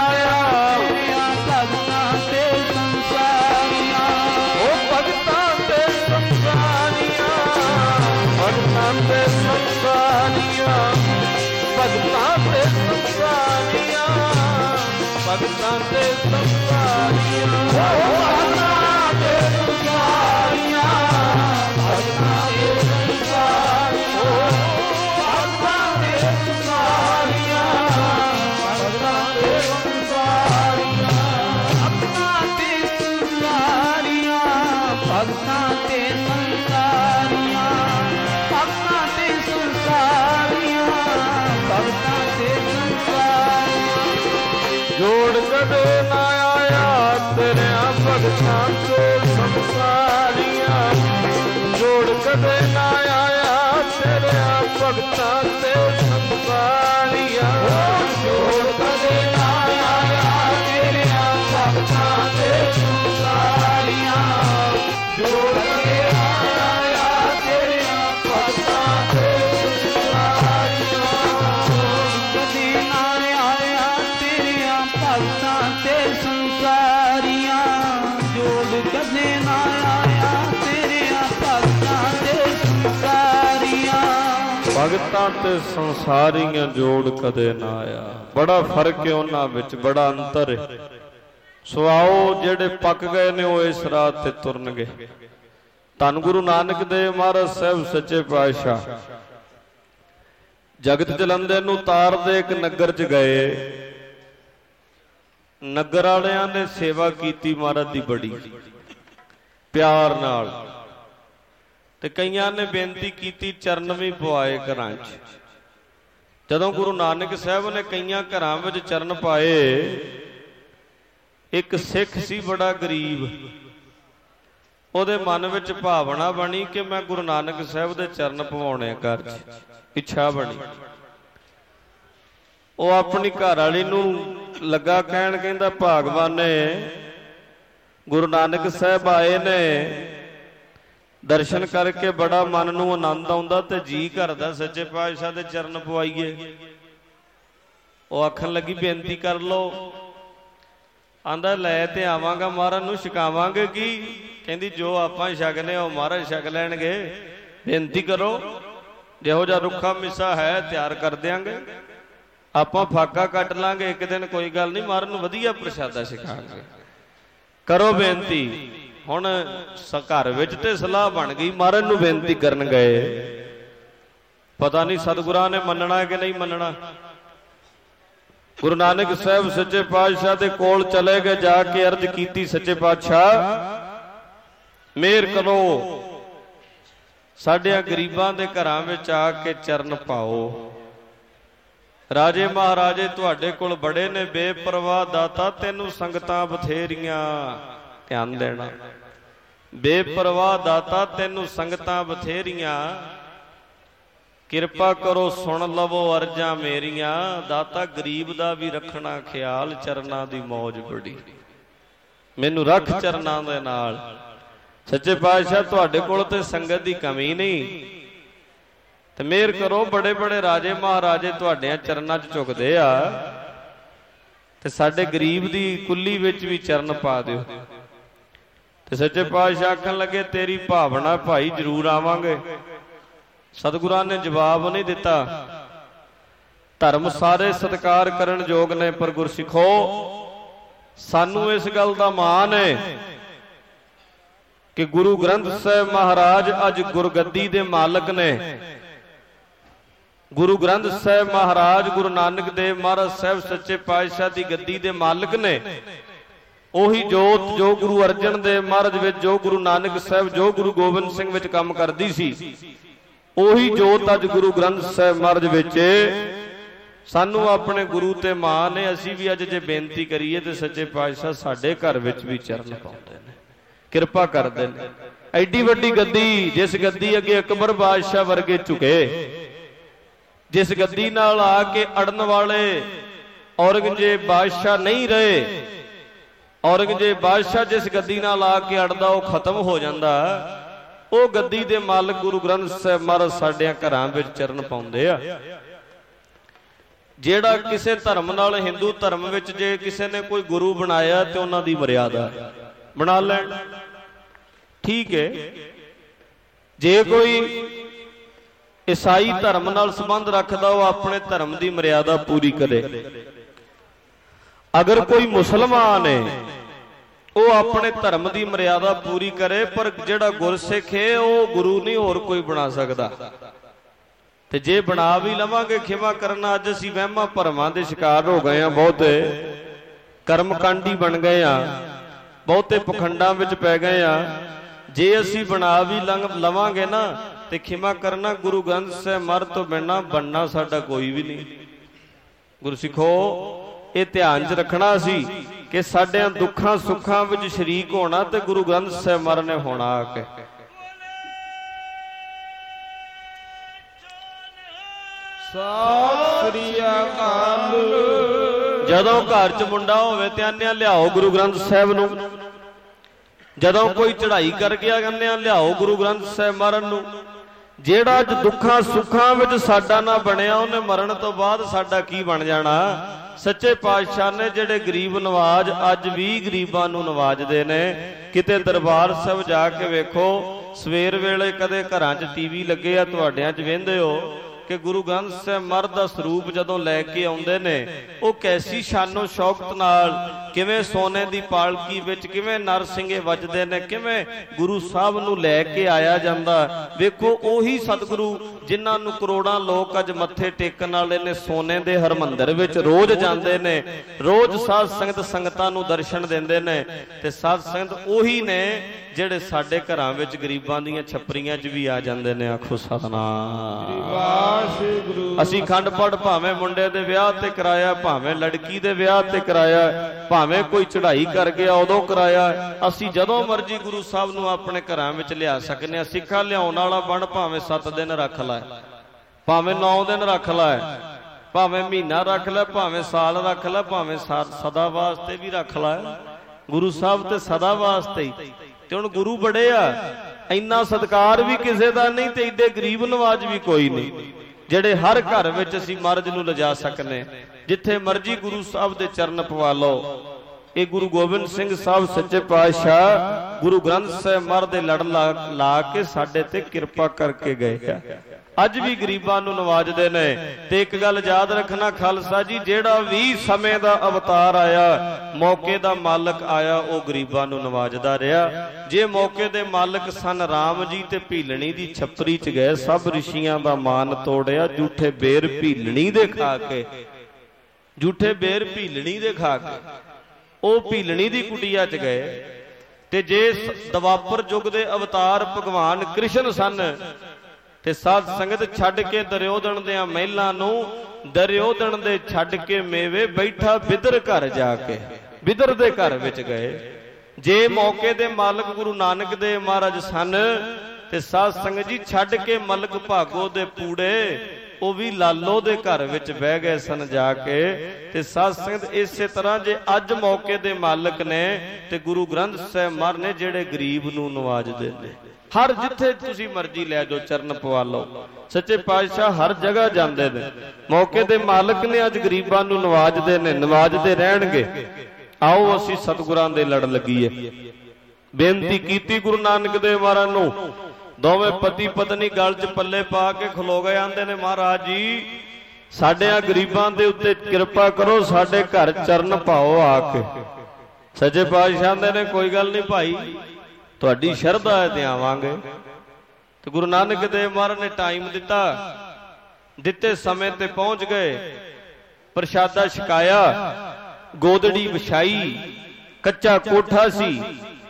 ਭਗਤਾਂ ਤੇ ਸੰਸਾਰੀਆਂ। ਭਗਤਾਂ ਤੇ ਸੰਸਾਰੀਆਂ। ਭਗਤਾਂ ਤੇ ਸੰਸਾਰੀਆਂ। ਭਗਤਾਂ ਤੇ ਸੰਸਾਰੀਆਂ। ਭਗਤਾਂ ਤੇ ਸੰਸਾਰੀਆਂ। ਭਗਤਾਂ ਤੇ ਸੰਸਾਰੀਆਂ। ਭਗਤਾਂ ਤੇ ਸੰਸਾਰੀਆਂ। ਭਗਤਾਂ ਤੇ ਸੰਸਾਰੀਆਂ। ਭਗਤਾਂ ਤੇ ਸੰਸਾਰੀਆਂ। ਭਗਤਾਂ ਤੇ ਸੰਸਾਰੀਆਂ। ਜੋੜ ਕਦੇ ਨਾ ਆਇਆ ਤੇਰਿਆਂ ਭਗਤਾਂ ਤੇ ਸੰਸਾਰੀਆਂ। ਜੋੜ ਕਦੇ ਨਾ ਆਇਆ ਤੇਰਿਆਂ ਭਗਤਾਂ ਤੇ ਸੰਸਾਰੀਆਂ। ਜੋੜ ਕਦੇ ਨਾ ਆਇਆ ਤੇਰਿਆਂ ਭਗਤਾਂ ਤੇ ਸੰਸਾਰੀਆਂ। ਜੋੜ ਕਦੇ ਨਾ ਆਇਆ ਤੇਰਿਆਂ ਭਗਤਾਂ ਤੇ ਸੰਸਾਰੀਆਂ। ਕਦੇ ਨਾ ਆਇਆ ਤੇਰਿਆਂ ਭਗਤਾਂ ਤੇ ਸੰਸਾਰੀਆਂ। ਜੋੜ ਕਦੇ ਨਾ ਆਇਆ ਤੇਰਿਆਂ ਭਗਤਾਂ ਤੇ ਸੰਸਾਰੀਆਂ। ਭਗਤਾਂ ਤੇ ਸੰਸਾਰੀਆਂ ਜੋੜ ਕਦੇ ਨਾ ਆਇਆ। ਬੜਾ ਫਰਕ ਹੈ ਉਹਨਾਂ ਵਿੱਚ, ਬੜਾ ਅੰਤਰ ਹੈ। ਸੋ ਆਓ ਜਿਹੜੇ ਪੱਕ ਗਏ ਨੇ ਉਹ ਇਸ ਰਾਹ ਤੇ ਤੁਰਨਗੇ। ਧੰਨ ਗੁਰੂ ਨਾਨਕ ਦੇਵ ਮਹਾਰਾਜ ਸਾਹਿਬ ਸੱਚੇ ਪਾਤਸ਼ਾਹ ਜਗਤ ਜਲੰਧਰ ਨੂੰ ਤਾਰਦੇ ਇੱਕ ਨਗਰ 'ਚ ਗਏ। ਨਗਰ ਵਾਲਿਆਂ ਨੇ ਸੇਵਾ ਕੀਤੀ ਮਹਾਰਾਜ ਦੀ ਬੜੀ ਪਿਆਰ ਨਾਲ। ਤੇ ਕਈਆਂ ਨੇ ਬੇਨਤੀ ਕੀਤੀ, ਚਰਨ ਵੀ ਪਵਾਏ ਘਰਾਂ 'ਚ। ਜਦੋਂ ਗੁਰੂ ਨਾਨਕ ਸਾਹਿਬ ਨੇ ਕਈਆਂ ਘਰਾਂ ਵਿੱਚ ਚਰਨ ਪਾਏ, ਇੱਕ ਸਿੱਖ ਸੀ ਬੜਾ ਗਰੀਬ, ਉਹਦੇ ਮਨ ਵਿੱਚ ਭਾਵਨਾ ਬਣੀ ਕਿ ਮੈਂ ਗੁਰੂ ਨਾਨਕ ਸਾਹਿਬ ਦੇ ਚਰਨ ਪਵਾਉਣੇ ਘਰ 'ਚ, ਇੱਛਾ ਬਣੀ। ਉਹ ਆਪਣੀ ਘਰ ਵਾਲੀ ਨੂੰ ਲੱਗਾ ਕਹਿਣ, ਕਹਿੰਦਾ ਭਾਗਵਾਨੇ ਗੁਰੂ ਨਾਨਕ ਸਾਹਿਬ ਆਏ ਨੇ, ਦਰਸ਼ਨ ਕਰਕੇ ਬੜਾ ਮਨ ਨੂੰ ਆਨੰਦ ਆਉਂਦਾ ਤੇ ਜੀ ਕਰਦਾ ਸੱਚੇ ਪਾਤਸ਼ਾਹ ਦੇ ਚਰਨ ਪਵਾਈਏ। ਉਹ ਆਖਣ ਲੱਗੀ ਬੇਨਤੀ ਕਰ ਲਓ। ਆਂਦਾ ਲੈ ਤੇ ਆਵਾਂਗਾ, ਮਹਾਰਾਜ ਨੂੰ ਛਕਾਵਾਂਗੇ ਕੀ? ਕਹਿੰਦੀ ਜੋ ਆਪਾਂ ਛਕਨੇ ਉਹ ਮਹਾਰਾਜ ਛਕ ਲੈਣਗੇ, ਬੇਨਤੀ ਕਰੋ। ਜਿਹੋ ਜਿਹਾ ਰੁੱਖਾ ਮਿੱਸਾ ਹੈ ਤਿਆਰ ਕਰ ਦਿਆਂਗੇ, ਆਪਾਂ ਫਾਕਾ ਕੱਟ ਲਾਂਗੇ ਇੱਕ ਦਿਨ, ਕੋਈ ਗੱਲ ਨਹੀਂ, ਮਹਾਰਾਜ ਨੂੰ ਵਧੀਆ ਪ੍ਰਸ਼ਾਦਾ ਛਕਾਵਾਂਗੇ, ਕਰੋ ਬੇਨਤੀ। ਹੁਣ ਘਰ ਵਿੱਚ ਤੇ ਸਲਾਹ ਬਣ ਗਈ, ਮਹਾਰਾਜ ਨੂੰ ਬੇਨਤੀ ਕਰਨ ਗਏ। ਪਤਾ ਨਹੀਂ ਸਤਿਗੁਰਾਂ ਨੇ ਮੰਨਣਾ ਕਿ ਨਹੀਂ ਮੰਨਣਾ। ਗੁਰੂ ਨਾਨਕ ਸਾਹਿਬ ਸੱਚੇ ਪਾਤਸ਼ਾਹ ਦੇ ਕੋਲ ਚਲੇ ਗਏ, ਜਾ ਕੇ ਅਰਜ਼ ਕੀਤੀ, ਸੱਚੇ ਪਾਤਸ਼ਾਹ ਮਿਹਰ ਕਰੋ, ਸਾਡਿਆਂ ਗਰੀਬਾਂ ਦੇ ਘਰਾਂ ਵਿੱਚ ਆ ਕੇ ਚਰਨ ਪਾਓ। ਰਾਜੇ ਮਹਾਰਾਜੇ ਤੁਹਾਡੇ ਕੋਲ ਬੜੇ ਨੇ ਬੇਪਰਵਾਹ ਦਾਤਾ, ਤੈਨੂੰ ਸੰਗਤਾਂ ਬਥੇਰੀਆਂ। ਧਿਆਨ ਦੇਣਾ, ਬੇਪਰਵਾਹ ਦਾਤਾ ਤੈਨੂੰ ਸੰਗਤਾਂ ਬਥੇਰੀਆਂ, ਕਿਰਪਾ ਕਰੋ ਸੁਣ ਲਵੋ ਅਰਜ਼ਾਂ ਮੇਰੀਆਂ। ਦਾਤਾ ਗਰੀਬ ਦਾ ਵੀ ਰੱਖਣਾ ਖਿਆਲ, ਚਰਨਾਂ ਦੀ ਮੌਜ ਬੜੀ, ਮੈਨੂੰ ਰੱਖ ਚਰਨਾਂ ਦੇ ਨਾਲ। ਸੱਚੇ ਪਾਤਸ਼ਾਹ ਤੁਹਾਡੇ ਕੋਲ ਤੇ ਸੰਗਤ ਦੀ ਕਮੀ ਨਹੀਂ, ਤੇ ਮਿਹਰ ਕਰੋ, ਬੜੇ ਬੜੇ ਰਾਜੇ ਮਹਾਰਾਜੇ ਤੁਹਾਡਿਆਂ ਚਰਨਾਂ 'ਚ ਝੁਕਦੇ ਆ, ਤੇ ਸਾਡੇ ਗਰੀਬ ਦੀ ਕੁੱਲੀ ਵਿੱਚ ਵੀ ਚਰਨ ਪਾ ਦਿਓ। ਤੇ ਸੱਚੇ ਪਾਤਸ਼ਾਹ ਆਖਣ ਲੱਗੇ ਤੇਰੀ ਭਾਵਨਾ ਭਾਈ ਜ਼ਰੂਰ ਆਵਾਂਗੇ। ਸਤਿਗੁਰਾਂ ਨੇ ਜਵਾਬ ਨਹੀਂ ਦਿੱਤਾ। ਧਰਮ ਸਾਰੇ ਸਤਿਕਾਰ ਕਰਨ ਯੋਗ ਨੇ, ਪਰ ਗੁਰਸਿੱਖੋ ਸਾਨੂੰ ਇਸ ਗੱਲ ਦਾ ਮਾਣ ਹੈ ਕਿ ਗੁਰੂ ਗ੍ਰੰਥ ਸਾਹਿਬ ਮਹਾਰਾਜ ਅੱਜ ਗੁਰਗੱਦੀ ਦੇ ਮਾਲਕ ਨੇ। ਗੁਰੂ ਗ੍ਰੰਥ ਸਾਹਿਬ ਮਹਾਰਾਜ ਗੁਰੂ ਨਾਨਕ ਦੇਵ ਮਹਾਰਾਜ ਸਾਹਿਬ ਸੱਚੇ ਪਾਤਸ਼ਾਹ ਦੀ ਗੱਦੀ ਦੇ ਮਾਲਕ ਨੇ। ਉਹੀ ਜੋਤ ਜੋ ਗੁਰੂ ਅਰਜਨ ਦੇਵ ਮਹਾਰਾਜ ਵਿੱਚ, ਜੋ ਗੁਰੂ ਨਾਨਕ ਸਾਹਿਬ, ਜੋ ਗੁਰੂ ਗੋਬਿੰਦ ਸਿੰਘ ਵਿੱਚ ਕੰਮ ਕਰਦੀ ਸੀ, ਉਹੀ ਜੋਤ ਅੱਜ ਗੁਰੂ ਗ੍ਰੰਥ ਸਾਹਿਬ ਮਹਾਰਾਜ ਵਿੱਚ। ਸਾਨੂੰ ਆਪਣੇ ਗੁਰੂ ਤੇ ਮਾਣ ਹੈ। ਅਸੀਂ ਵੀ ਅੱਜ ਜੇ ਬੇਨਤੀ ਕਰੀਏ ਤੇ ਸੱਚੇ ਪਾਤਸ਼ਾਹ ਸਾਡੇ ਘਰ ਵਿੱਚ ਵੀ ਚਰਨ ਪਾਉਂਦੇ ਨੇ, ਕਿਰਪਾ ਕਰਦੇ ਨੇ। ਐਡੀ ਵੱਡੀ ਗੱਦੀ, ਜਿਸ ਗੱਦੀ ਅੱਗੇ ਅਕਬਰ ਬਾਦਸ਼ਾਹ ਵਰਗੇ ਝੁਕੇ, ਜਿਸ ਗੱਦੀ ਨਾਲ ਆ ਕੇ ਅੜਨ ਵਾਲੇ ਔਰੰਗਜ਼ੇਬ ਬਾਦਸ਼ਾਹ ਨਹੀਂ ਰਹੇ। ਔਰੰਗਜ਼ੇਬ ਬਾਦਸ਼ਾਹ ਜਿਸ ਗੱਦੀ ਨਾਲ ਆ ਕੇ ਅੜਦਾ ਉਹ ਖਤਮ ਹੋ ਜਾਂਦਾ। ਉਹ ਗੱਦੀ ਦੇ ਮਾਲਕ ਗੁਰੂ ਗ੍ਰੰਥ ਸਾਹਿਬ ਮਹਾਰਾਜ ਸਾਡਿਆਂ ਘਰਾਂ ਵਿੱਚ ਚਰਨ ਪਾਉਂਦੇ ਆ। ਜਿਹੜਾ ਕਿਸੇ ਧਰਮ ਨਾਲ, ਹਿੰਦੂ ਧਰਮ ਵਿੱਚ ਜੇ ਕਿਸੇ ਨੇ ਕੋਈ ਗੁਰੂ ਬਣਾਇਆ ਤੇ ਉਹਨਾਂ ਦੀ ਮਰਿਆਦਾ ਬਣਾ ਲੈਣ, ਠੀਕ ਹੈ। ਜੇ ਕੋਈ ਈਸਾਈ ਧਰਮ ਨਾਲ ਸੰਬੰਧ ਰੱਖਦਾ ਉਹ ਆਪਣੇ ਧਰਮ ਦੀ ਮਰਿਆਦਾ ਪੂਰੀ ਕਰੇ। ਅਗਰ ਕੋਈ ਮੁਸਲਮਾਨ ਹੈ ਉਹ ਆਪਣੇ ਧਰਮ ਦੀ ਮਰਿਆਦਾ ਪੂਰੀ ਕਰੇ, ਪਰ ਜਿਹੜਾ ਗੁਰਸਿੱਖ ਹੈ ਉਹ ਗੁਰੂ ਨਹੀਂ ਹੋਰ ਕੋਈ ਬਣਾ ਸਕਦਾ। ਤੇ ਜੇ ਬਣਾ ਵੀ ਲਵਾਂਗੇ, ਖਿਮਾ ਕਰਨਾ, ਅੱਜ ਅਸੀਂ ਵਹਿਮਾਂ ਭਰਮਾਂ ਦੇ ਸ਼ਿਕਾਰ ਹੋ ਗਏ ਆ, ਬਹੁਤੇ ਕਰਮਕਾਂਡੀ ਬਣ ਗਏ ਆ, ਬਹੁਤੇ ਪਖੰਡਾਂ ਵਿੱਚ ਪੈ ਗਏ ਆ। ਜੇ ਅਸੀਂ ਬਣਾ ਵੀ ਲਵਾਂਗੇ ਨਾ ਤੇ ਖਿਮਾ ਕਰਨਾ, ਗੁਰੂ ਗ੍ਰੰਥ ਸਾਹਿਬ ਮਹਾਰਾਜ ਤੋਂ ਬਿਨਾਂ ਬਣਨਾ ਸਾਡਾ ਕੋਈ ਵੀ ਨਹੀਂ। ਗੁਰਸਿੱਖੋ ਇਹ ਧਿਆਨ 'ਚ ਰੱਖਣਾ ਸੀ ਕਿ ਸਾਡਿਆਂ ਦੁੱਖਾਂ ਸੁੱਖਾਂ ਵਿੱਚ ਸ਼ਰੀਕ ਹੋਣਾ ਤੇ ਗੁਰੂ ਗ੍ਰੰਥ ਸਾਹਿਬ ਮਹਾਰਾਜ ਨੇ ਹੋਣਾ ਆ ਕੇ। ਸਤਿ ਸ੍ਰੀ ਅਕਾਲ। ਜਦੋਂ ਘਰ 'ਚ ਮੁੰਡਾ ਹੋਵੇ ਤੇ ਆਨਿਆ ਲਿਆਓ ਗੁਰੂ ਗ੍ਰੰਥ ਸਾਹਿਬ ਨੂੰ। ਜਦੋਂ ਕੋਈ ਚੜ੍ਹਾਈ ਕਰ ਗਿਆ ਆਨਿਆ ਲਿਆਓ ਗੁਰੂ ਗ੍ਰੰਥ ਸਾਹਿਬ ਮਹਾਰਾਜ ਨੂੰ। ਜਿਹੜਾ ਅੱਜ ਦੁੱਖਾਂ ਸੁੱਖਾਂ ਵਿੱਚ ਸਾਡਾ ਨਾ ਬਣਿਆ, ਉਹਨੇ ਮਰਨ ਤੋਂ ਬਾਅਦ ਸਾਡਾ ਕੀ ਬਣ ਜਾਣਾ। ਸੱਚੇ ਪਾਤਸ਼ਾਹ ਨੇ ਜਿਹੜੇ ਗਰੀਬ ਨਵਾਜ ਅੱਜ ਵੀ ਗਰੀਬਾਂ ਨੂੰ ਨਵਾਜਦੇ ਨੇ। ਕਿਤੇ ਦਰਬਾਰ ਸਾਹਿਬ ਜਾ ਕੇ ਵੇਖੋ, ਸਵੇਰ ਵੇਲੇ ਕਦੇ ਘਰਾਂ 'ਚ ਟੀਵੀ ਲੱਗੇ ਆ, ਤੁਹਾਡਿਆਂ 'ਚ ਵੇਖਦੇ ਹੋ ਕਿ ਗੁਰੂ ਗ੍ਰੰਥ ਸਾਹਿਬ ਮਹਾਰਾਜ ਦਾ ਸਰੂਪ ਜਦੋਂ ਲੈ ਕੇ ਆਉਂਦੇ ਨੇ, ਉਹ ਕੈਸੀ ਸ਼ਾਨੋ ਸ਼ੌਕਤ ਨਾਲ, ਕਿਵੇਂ ਸੋਨੇ ਦੀ ਪਾਲਕੀ ਵਿੱਚ ਕਿਵੇਂ ਨਰਸਿੰਘੇ ਵੱਜਦੇ ਨੇ, ਕਿਵੇਂ ਗੁਰੂ ਸਾਹਿਬ ਨੂੰ ਲੈ ਕੇ ਆਇਆ ਜਾਂਦਾ। ਵੇਖੋ ਉਹੀ ਸਤਿਗੁਰੂ ਜਿਨ੍ਹਾਂ ਨੂੰ ਕਰੋੜਾਂ ਲੋਕ ਅੱਜ ਮੱਥੇ ਟੇਕਣ ਵਾਲੇ ਨੇ, ਸੋਨੇ ਦੇ ਹਰਮੰਦਰ ਵਿੱਚ ਰੋਜ਼ ਜਾਂਦੇ ਨੇ, ਰੋਜ਼ ਸਾਧ ਸੰਗਤ ਸੰਗਤਾਂ ਨੂੰ ਦਰਸ਼ਨ ਦਿੰਦੇ ਨੇ। ਤੇ ਸਾਧ ਸੰਗਤ ਉਹੀ ਨੇ ਜਿਹੜੇ ਸਾਡੇ ਘਰਾਂ ਵਿੱਚ ਗਰੀਬਾਂ ਦੀਆਂ ਛੱਪਰੀਆਂ 'ਚ ਵੀ ਆ ਜਾਂਦੇ ਨੇ। ਆਖੋ ਸਤਿਨਾਮ। ਵਾਹਿਗੁਰੂ। ਅਸੀਂ ਖੰਡ ਪਾਠ ਭਾਵੇਂ ਮੁੰਡੇ ਦੇ ਵਿਆਹ ਤੇ ਕਰਾਇਆ, ਭਾਵੇਂ ਲੜਕੀ ਦੇ ਵਿਆਹ ਤੇ ਕਰਾਇਆ, ਭਾਵੇਂ ਕੋਈ ਚੜ੍ਹਾਈ ਕਰ ਗਿਆ ਉਦੋਂ ਕਰਾਇਆ। ਅਸੀਂ ਜਦੋਂ ਮਰਜ਼ੀ ਗੁਰੂ ਸਾਹਿਬ ਨੂੰ ਆਪਣੇ ਘਰਾਂ ਵਿੱਚ ਲਿਆ ਸਕਨੇ ਆ। ਸਿੱਖਾ ਲਿਆਉਣ ਵਾਲਾ ਬਣ, ਭਾਵੇਂ 7 ਦਿਨ ਰੱਖ ਲੈ, ਭਾਵੇਂ 9 ਦਿਨ ਰੱਖ ਲੈ, ਭਾਵੇਂ ਮਹੀਨਾ ਰੱਖ ਲੈ, ਭਾਵੇਂ ਸਾਲ ਰੱਖ ਲੈ, ਭਾਵੇਂ ਸਦਾ ਵਾਸਤੇ ਵੀ ਰੱਖ ਲੈ। ਗੁਰੂ ਸਾਹਿਬ ਤੇ ਸਦਾ ਵਾਸਤੇ ਹੀ। ਤੇ ਹੁਣ ਗੁਰੂ ਬੜੇ ਆ, ਇੰਨਾ ਸਤਿਕਾਰ ਵੀ ਕਿਸੇ ਦਾ ਨਹੀਂ ਤੇ ਏਡੇ ਗਰੀਬ ਨਵਾਜ ਵੀ ਕੋਈ ਨਹੀਂ ਜਿਹੜੇ ਹਰ ਘਰ ਵਿੱਚ ਅਸੀਂ ਮਰਜ਼ ਨੂੰ ਲਿਜਾ ਸਕਨੇ। ਜਿੱਥੇ ਮਰਜ਼ੀ ਗੁਰੂ ਸਾਹਿਬ ਦੇ ਚਰਨ ਪਵਾ ਲਓ। ਇਹ ਗੁਰੂ ਗੋਬਿੰਦ ਸਿੰਘ ਸਾਹਿਬ ਸੱਚੇ ਪਾਤਸ਼ਾਹ ਗੁਰੂ ਗ੍ਰੰਥ ਸਾਹਿਬ ਮਹਾਰਾਜ ਦੇ ਲੜ ਲਾ ਕੇ ਸਾਡੇ ਤੇ ਕਿਰਪਾ ਕਰਕੇ ਗਏ ਆ। ਅੱਜ ਵੀ ਗਰੀਬਾਂ ਨੂੰ ਨਵਾਜਦੇ ਨੇ। ਤੇ ਇੱਕ ਗੱਲ ਯਾਦ ਰੱਖਣਾ ਖਾਲਸਾ ਜੀ, ਜਿਹੜਾ ਵੀ ਸਮੇਂ ਦਾ ਅਵਤਾਰ ਆਇਆ, ਮੌਕੇ ਦਾ ਮਾਲਕ ਆਇਆ, ਉਹ ਗਰੀਬਾਂ ਨੂੰ ਨਵਾਜਦਾ ਰਿਹਾ। ਜੇ ਮੌਕੇ ਦੇ ਮਾਲਕ ਸਨ ਰਾਮ ਜੀ ਤੇ ਭੀਲਣੀ ਦੀ ਛੱਪਰੀ ਚ ਗਏ, ਸਭ ਰਿਸ਼ੀਆਂ ਦਾ ਮਾਨ ਤੋੜਿਆ, ਝੂਠੇ ਬੇਰ ਭੀਲਣੀ ਦੇ ਖਾ ਕੇ, ਝੂਠੇ ਬੇਰ ਭੀਲਣੀ ਦੇ ਖਾ ਕੇ ਉਹ ਭੀਲਣੀ ਦੀ ਕੁਟੀਆ ਚ ਗਏ। ਤੇ ਜੇ ਦਵਾਪਰ ਯੁੱਗ ਦੇ ਅਵਤਾਰ ਭਗਵਾਨ ਕ੍ਰਿਸ਼ਨ ਸਨ ਤੇ ਸਾਧ ਸੰਗਤ ਛੱਡ ਕੇ ਦੁਰਯੋਧਨ ਦੇ ਮਹਿਲਾਂ ਨੂੰ, ਦੁਰਯੋਧਨ ਦੇ ਛੱਡ ਕੇ ਮੇਵੇ ਬੈਠਾ ਬਿਦਰ ਘਰ ਜਾ ਕੇ ਬਿਦਰ ਦੇ ਘਰ ਵਿੱਚ ਗਏ। ਜੇ ਮੌਕੇ ਦੇ ਮਾਲਕ ਗੁਰੂ ਨਾਨਕ ਦੇਵ ਮਹਾਰਾਜ ਸਨ ਤੇ ਸਾਧ ਸੰਗਤ ਜੀ ਛੱਡ ਕੇ ਮਲਕ ਭਾਗੋ ਦੇ ਪੂੜੇ, ਉਹ ਵੀ ਲਾਲੋ ਦੇ ਘਰ ਵਿੱਚ ਬਹਿ ਗਏ ਸਨ ਜਾ ਕੇ। ਤੇ ਸਾਧ ਸੰਗਤ ਇਸੇ ਤਰ੍ਹਾਂ ਜੇ ਅੱਜ ਮੌਕੇ ਦੇ ਮਾਲਕ ਨੇ ਤੇ ਗੁਰੂ ਗ੍ਰੰਥ ਸਾਹਿਬ ਮਹਾਰਾਜ ਨੇ ਜਿਹੜੇ ਗਰੀਬ ਨੂੰ ਨਵਾਜਦੇ ਨੇ। ਹਰ ਜਿੱਥੇ ਤੁਸੀਂ ਮਰਜ਼ੀ ਲੈ ਜਾਓ, ਚਰਨ ਪਵਾ ਲਓ। ਸੱਚੇ ਪਾਤਸ਼ਾਹ ਹਰ ਜਗ੍ਹਾ ਜਾਂਦੇ ਨੇ। ਮੌਕੇ ਦੇ ਮਾਲਕ ਨੇ ਅੱਜ ਗਰੀਬਾਂ ਨੂੰ ਨਵਾਜਦੇ ਨੇ, ਨਵਾਜਦੇ ਰਹਿਣਗੇ। ਆਓ ਅਸੀਂ ਸਤਿਗੁਰਾਂ ਦੇ ਲੜ ਲੱਗੀਏ। ਬੇਨਤੀ ਕੀਤੀ ਗੁਰੂ ਨਾਨਕ ਦੇਵ ਮਹਾਰਾਜ ਨੂੰ। ਦੋਵੇਂ ਪਤੀ ਪਤਨੀ ਗਲ 'ਚ ਪੱਲੇ ਪਾ ਕੇ ਖਲੋ ਗਏ। ਆਂਦੇ ਨੇ ਮਹਾਰਾਜ ਜੀ ਸਾਡੇ ਆ ਗਰੀਬਾਂ ਦੇ ਉੱਤੇ ਕਿਰਪਾ ਕਰੋ, ਸਾਡੇ ਘਰ ਚਰਨ ਪਾਓ ਆ ਕੇ। ਸੱਚੇ ਪਾਤਸ਼ਾਹ ਆਂਦੇ ਨੇ ਕੋਈ ਗੱਲ ਨਹੀਂ ਭਾਈ, ਤੁਹਾਡੀ ਸ਼ਰਧਾ ਹੈ ਤੇ ਆਵਾਂਗੇ। ਤੇ ਗੁਰੂ ਨਾਨਕ ਦੇਵ ਮਹਾਰਾਜ ਨੇ ਟਾਈਮ ਦਿੱਤਾ, ਦਿੱਤੇ ਸਮੇਂ ਤੇ ਪਹੁੰਚ ਗਏ। ਪ੍ਰਸ਼ਾਦਾ ਛਕਾਇਆ, ਗੋਦੜੀ ਵਿਛਾਈ, ਕੱਚਾ ਕੋਠਾ ਸੀ,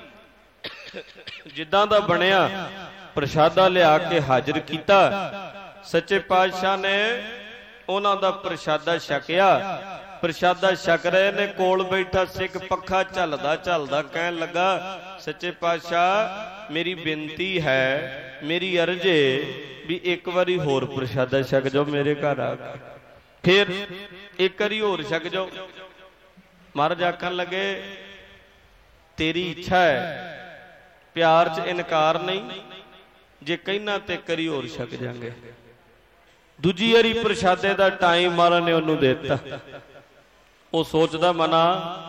ਜਿੱਦਾਂ ਦਾ ਬਣਿਆ ਪ੍ਰਸ਼ਾਦਾ ਲਿਆ ਕੇ ਹਾਜ਼ਰ ਕੀਤਾ। ਸੱਚੇ ਪਾਤਸ਼ਾਹ ਨੇ ਉਹਨਾਂ ਦਾ ਪ੍ਰਸ਼ਾਦਾ ਛਕਿਆ। ਪ੍ਰਸ਼ਾਦਾ ਛਕ ਰਹੇ ਨੇ, ਕੋਲ ਬੈਠਾ ਸਿੱਖ ਪੱਖਾ ਝੱਲਦਾ ਝੱਲਦਾ ਕਹਿਣ ਲੱਗਾ, ਸੱਚੇ ਪਾਤਸ਼ਾਹ ਮੇਰੀ ਬੇਨਤੀ ਹੈ, ਮੇਰੀ ਅਰਜ਼ ਏ ਵੀ ਇੱਕ ਵਾਰੀ ਹੋਰ ਪ੍ਰਸ਼ਾਦਾ ਛਕ ਜਾਓ ਮੇਰੇ ਘਰ ਆ ਕੇ, ਫਿਰ ਇੱਕ ਵਾਰੀ ਹੋਰ ਛਕ ਜਾਓ। ਮਹਾਰਾਜ ਆਖਣ ਲੱਗੇ ਤੇਰੀ ਇੱਛਾ ਹੈ, ਪਿਆਰ 'ਚ ਇਨਕਾਰ ਨਹੀਂ, ਜੇ ਕਹਿਣਾ ਤੇ ਕਰੀ ਹੋਰ ਛਕ ਜਾਾਂਗੇ। ਦੂਜੀ ਵਾਰੀ ਪ੍ਰਸ਼ਾਦੇ ਦਾ ਟਾਈਮ ਮਹਾਰਾਜ ਨੇ ਉਹਨੂੰ ਦੇ ਦਿੱਤਾ। ਉਹ ਸੋਚਦਾ ਮਨਾ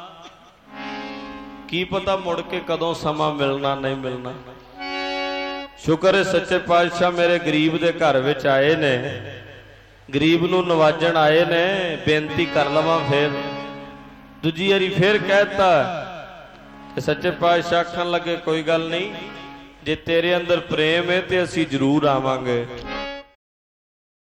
ਕੀ ਪਤਾ ਮੁੜ ਕੇ ਕਦੋਂ ਸਮਾਂ ਮਿਲਣਾ ਨਹੀਂ ਮਿਲਣਾ। ਸ਼ੁਕਰ ਹੈ ਸੱਚੇ ਪਾਤਸ਼ਾਹ ਮੇਰੇ ਗਰੀਬ ਦੇ ਘਰ ਵਿੱਚ ਆਏ ਨੇ, ਗਰੀਬ ਨੂੰ ਨਵਾਜਣ ਆਏ ਨੇ, ਬੇਨਤੀ ਕਰ ਲਵਾਂ। ਫਿਰ ਦੂਜੀ ਵਾਰੀ ਫਿਰ ਕਹਿਤਾ ਤੇ ਸੱਚੇ ਪਾਤਸ਼ਾਹ ਆਖਣ ਲੱਗੇ ਕੋਈ ਗੱਲ ਨਹੀਂ, ਜੇ ਤੇਰੇ ਅੰਦਰ ਪ੍ਰੇਮ ਹੈ ਤੇ ਅਸੀਂ ਜ਼ਰੂਰ ਆਵਾਂਗੇ।